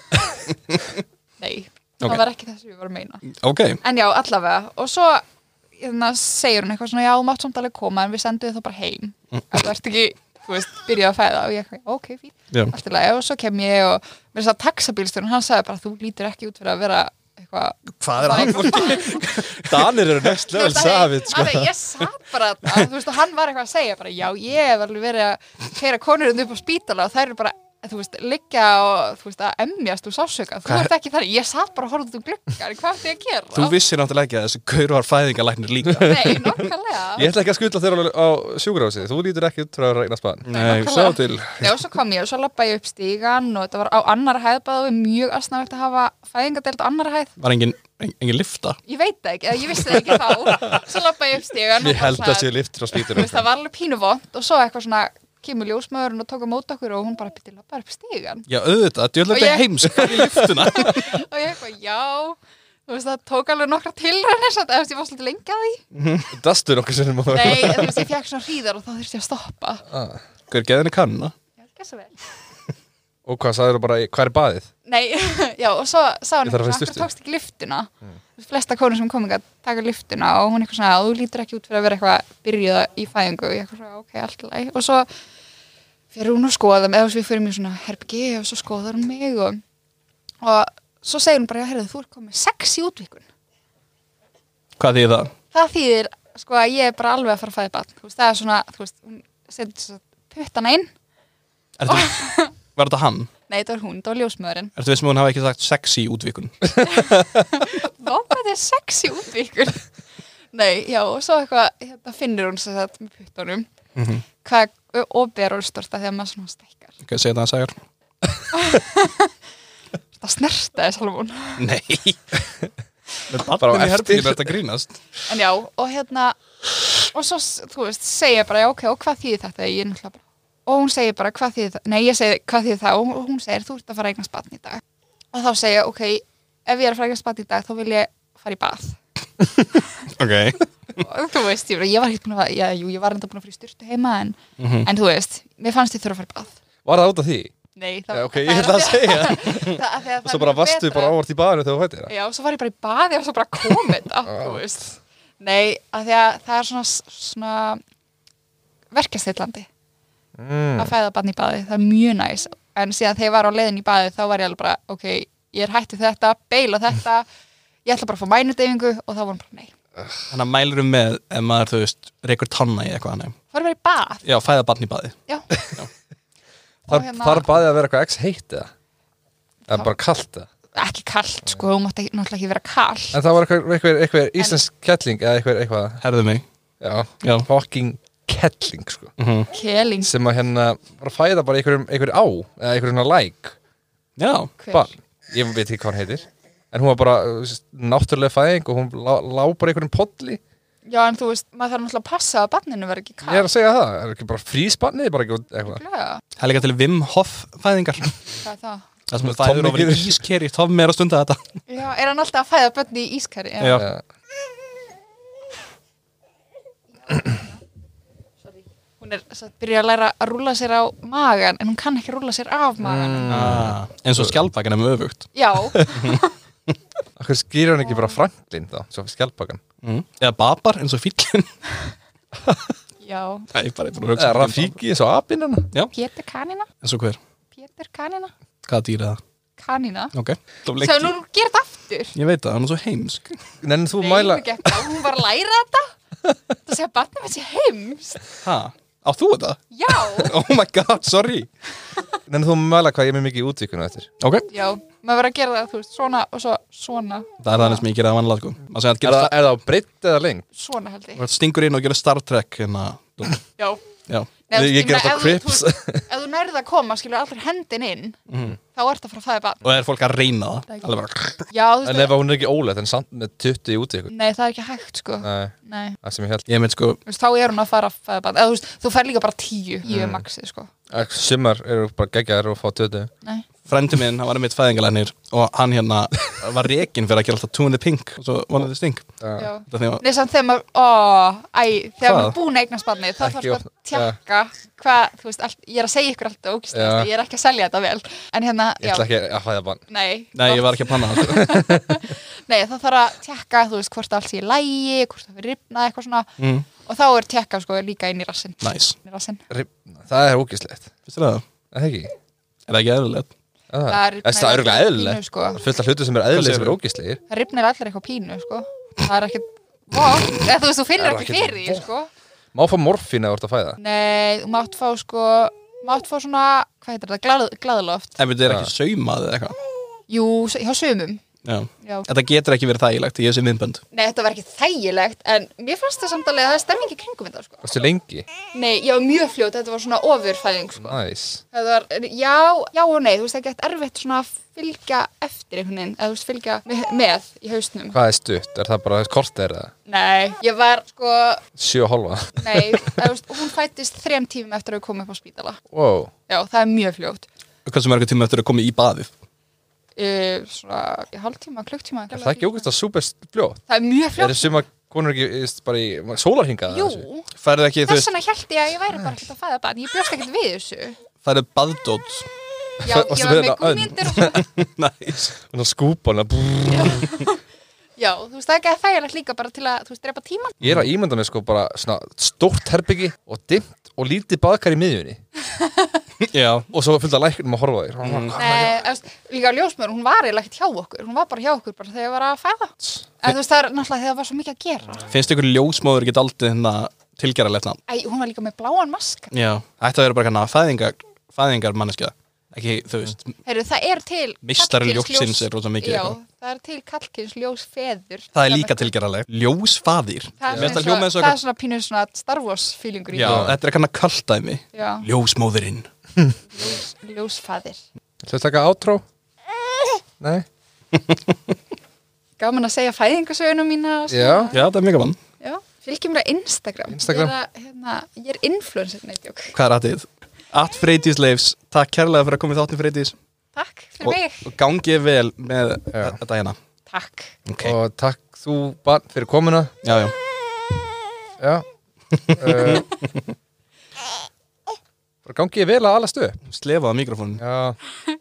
Nei, það var ekki það sem ég var að meina. Ok. En já, allavega. Og svo segir hún eitthvað svona, já, þú mátt samt alveg koma en við sendum þið þá bara heim. Þú ert ekki, þú veist, byrjað að fæða og ég, ok, fín. Allt í lagi. Og svo kem ég og mér sagði taxabílstjórinn, hann sagði bara, þú lítur ekki út fyrir að vera eitthvað. Hvað hann fólki? Danir eru next level savage, sko. Ég satt bara þarna, þú veist, og hann var eitthvað að segja bara, já, ég hef alveg verið að keyra konurinn upp á spítala og þær eru bara, þú veist, liggja og, þú veist, að emjast úr sársauka. Þú ert ekki þannig, ég satt bara að horfa út um gluggan, hvað ætti ég að gera? Þú vissir náttúrulega ekki að þessi gaur var fæðingalæknir líka. Nei, nokkulega. Ég ætla ekki að skutla þér á sjúkrahúsið, þú lítur ekki út frá að regna spann. Nei, sjá til. Já, svo kom ég og svo labbaði ég upp stígan og þetta var á annarra hæð bæði mjög asnavert að hafa fæðingadeild á annarra hæð. Var engin lyfta? Ég veit það ekki, eða ég vissi það ekki þá. Svo labbaði ég upp stígan. Ég held að sé lyftur á spítunum. Það var alveg pínuvont og svo eitthvað svona kemur ljósmaðurinn og tók á móti okkur og hún bara byrti labbaði upp stígan. Já, auðvitað, djöðlega heimsk í lyftuna. Og ég eitthvað, já, þú veist, það tók alveg nokkra tilraunir, eða ég var svolítið lengi að því. Dastu nokkuð sinnum á það? Nei, þú veist, ég fekk svona hríðar og þá þurfti ég að stoppa. Hver geði henni kannuna? Já, ekki svo vel. Og hvað, sagður þú bara, hvað er baðið? Nei, já, og svo sagði Ég þarf að hún, fara í hvað tókst ekki lyftuna? Flesta konur sem kom ekki að taka lyftuna og hún eitthvað svona, þú lítur ekki út fyrir að vera eitthvað byrjuða í fæðingu og ég eitthvað svona, ok, allt í lagi. Og svo fyrir hún að skoða mig, eða við fyrir mig svona herbyggi og svo skoðar hún mig og svo segir hún bara, já, heyrðu, þú ert komið 6 í útvíkun. Hvað þýðir það? Það þýðir, sko, að ég er bara alveg að fara að fæða barn. Þú veist, það er svona, þú veist, hún setur puttana inn. Var þetta hann? Nei, þetta var hún, þetta var ljósmöðurinn. Ertu veist með hún hafa ekki sagt sexy útvíkun? Hvað þetta er sexy útvíkun? Nei, já, og svo eitthvað, finnir hún sér þetta með puttunum. Hvað opið er orðstort að þegar maður svona stekkar. Ok, segja það að segja. Það snertaði Salomón. Nei. Með barnum í herbygginu er þetta grínast. En já, og svo, þú veist, segja bara, já, ok, og hvað þýðir þetta? Ég er náttúrulega bara, og hún segir bara, hvað þýðir það? Nei, ég segi, hvað þýðir það? Og hún segir, þú ert að fara að eignast barn í dag. Og þá segja, ok, ef ég er að fara að eignast barn í dag, þá vil ég fara í bað. Ok. Og þú veist, ég var ekki búin að, ég var enda búin að fara í sturtu heima, en þú veist, mér fannst ég þurfa að fara í bað. Var það út af því? Nei, ok, ég ætla að segja. Og svo bara varstu bara ávart í baðinu þegar þú fættir það? Já, svo var ég bara í baði og svo bara komið það, þú veist. Nei, af því að það er svona verkjastillandi að fæða barn í baði, það er mjög næs. En síðan þegar ég var á leiðin í baði þá var ég alveg bara, ok, ég er hættið þetta, beila þetta, ég ætla bara að fá mænudeyfingu og þá var hann bara nei. Þannig að mælurum með ef maður, þú veist, reykur tanna í eitthvað hann. Það var bara í bað. Já, fæða barn í baði. Já. Þar baðið að vera eitthvað heitt eða? Eða bara kalt eða? Ekki kalt, sko, þú mátti náttúrulega ekki vera kalt. En það var eitthvað íslensk kettling eða eitthvað? Herðu mig. Já. Fucking kettling, sko. Keling. Sem að bara fæða bara einhver á, eða einhver svona læk. Já. Hver? Ég veit ekki hvað hann heitir. En hún var bara náttúrulega fæðing og hún lá bara einhverjum polli. Já, en þú veist, maður þarf náttúrulega að passa að barninu verði ekki kalt. Ég er að segja það, er ekki bara frísbarnið, bara ekki eitthvað. Það er líka til Wim Hof fæðingar. Hvað er það? Það sem fæður ofan í ískeri, Tom er að stunda þetta. Já, er hann alltaf að fæða börn í ískeri? Já. Sorry. Hún er byrjað að læra að rúlla sér á magan, en hún kann ekki rúlla sér af magan. Eins og skjaldbakan er með öfugt. Já. Akkur skýrir hann ekki bara Franklin þá, svo skjaldbakan? Eða Babar, eins og fíllinn. Já. Nei, bara eða Rafiki, eins og apinn hann. Já. Pétur kanina. Eins og hver? Pétur kanina. Hvaða dýr er það? Kanina. Ok. Svo nú gerir þetta aftur. Ég veit það, hann er svo heimsk. Nenni þú mæla... Nei, hún var að læra þetta. Það segja barnið með sér heimst. Hæ? Á þú þetta? Já. Oh my god, sorry. Nenni þú mæla hvað ég er með mikið í útvíkunu eftir? Ok. Já, maður verður að gera það, þú veist, svona og svo svona. Það er þannig sem ég gera það vanlega, sko. Er það á breitt eða lengt? Svona held ég. Það stingur inn og gera Star Trek hérna. Já. Já. Ég ger þetta Crips. Ef þú nærið að koma, skilur allir hendin inn, þá þá ertu að fara að fæða barn. Og fólk að reyna það? Já, þú veist. En ef hún ekki óleitt, en samt með 20 út í ykkur? Nei, það ekki hægt, sko. Nei. Það sem ég held. Ég mynd, sko. Þú veist, þá hún að fara að fæða barn. Eða, þú fær líka bara 10 maxi, sko. Sumar eru bara geggjaðir og fá 20. Nei. Frændi minn, hann var einmitt fæðingalæknir og hann hérna var rekinn fyrir að gera alltaf 2 in the pink og svo one in the stink. Já. Nei, samt þegar maður, þegar maður búin að eignast barnið, þá þarf að tjekka hvað, þú veist, ég er að segja ykkur alltaf ógeðslega, ég er ekki að selja þetta vel. En hérna, ég ætla ekki að fæða barn. Nei, ég var ekki að panna það. Nei, þá þarf að tjekka, þú veist, hvort allt sé í lagi, hvort það fyrir rifna, eitthvað svona. Og þá tjekka, sko, líka inn í rassinn. Nice. Það er ógeðslegt. Finnst þér það? Er það ekki? Er það ekki eðlilegt? Það er örgulega eðlilegt. Það er fullt af hlutum sem eðlilegir sem ógeðslegir. Það rifnir allir eitthvað pínu, sko. Það er ekkert, þú veist, þú finnir ekki fyrir því, sko. Má fá morfín eða þú ert að fæða? Nei, þú mátt fá svona, hvað heitir þetta, glaðloft. En þetta er ekki saumað eða eitthvað? Jú, hjá sumum. Já. Þetta getur ekki verið þægilegt í þessi miðbönd. Nei, þetta var ekki þægilegt, en mér fannst það samt alveg að það er stemmingi kringum þetta, sko. Varstu lengi? Nei, ég var mjög fljót, þetta var svona ofurfæðing, sko. Nice. Það var, já og nei, þú veist, það er ekki erfitt svona að fylgja eftir einhvern veginn, eða þú veist, fylgja með í hausnum. Hvað er stutt? Er það bara korter eða? Nei, ég var, sko... 7,5. Nei, þú veist, hún fættist 3 tímum eftir að við komum upp á spítala. Wow. Já, það er mjög fljótt. Hversu mörgum tíma eftir að koma í baðið? Svona hálftíma, klukktíma. Er það ekki ógeðslega súper fljótt? Það er mjög fljótt. Er það suma konur ekki bara í sólarhingað? Jú. Færðu ekki, þess vegna hélt ég að ég væri bara ekkert að fæða barn. Ég bjóst ekkert við þessu. Það baðdót. Já, ég var með gúmmyndir og svona. Næs. Svona skúpan. Já, þú veist, það er ekki að þægilegt líka bara til að, þú veist, drepa tíman. Ég er að ímynda mig sko bara svona stórt herbyggi og dimmt og lítið baðkar í miðjunni. Já. Og svo fullt af læknum að horfa þér. Nei, líka ljósmóður, hún var eiginlega ekkert hjá okkur. Hún var bara hjá okkur bara þegar ég var að fæða. En þú veist, það er náttúrulega þegar það var svo mikið að gera. Finnst ykkur ljósmóður ekki aldrei hérna tilgerðarlegt nafn? Æ, hún var líka með bláan maska. Já, ætti að vera bara hérna fæðingarmanneskja. Ekki, þú veist. Heyrðu, það er til meistari ljósins er rosa mikið. Já, það er til kallkyns ljósfeður. Það er líka tilgerðarlegt. Ljósfaðir. Það er svona pínu svona Star Wars feelingur í. Já, þetta er kannar kalldæmi. Já. Ljósmóðurinn. Ljósfaðir. Þú veist taka átró? Nei. Gaman að segja fæðingasögunum mína. Já, það er mjög gaman. Já, fylgjum mér á Instagram. Ég er influencer, neitjók. Hvað er aðtið? @Freydísleifs, takk kærlega fyrir að koma í þáttinn Freydís. Takk fyrir mig. Og gangið vel með þetta hérna. Takk. Okay. Og takk þú barn fyrir komuna. Já. Bara gangið vel að alla stöð. Slefaða mikrofónin. Já.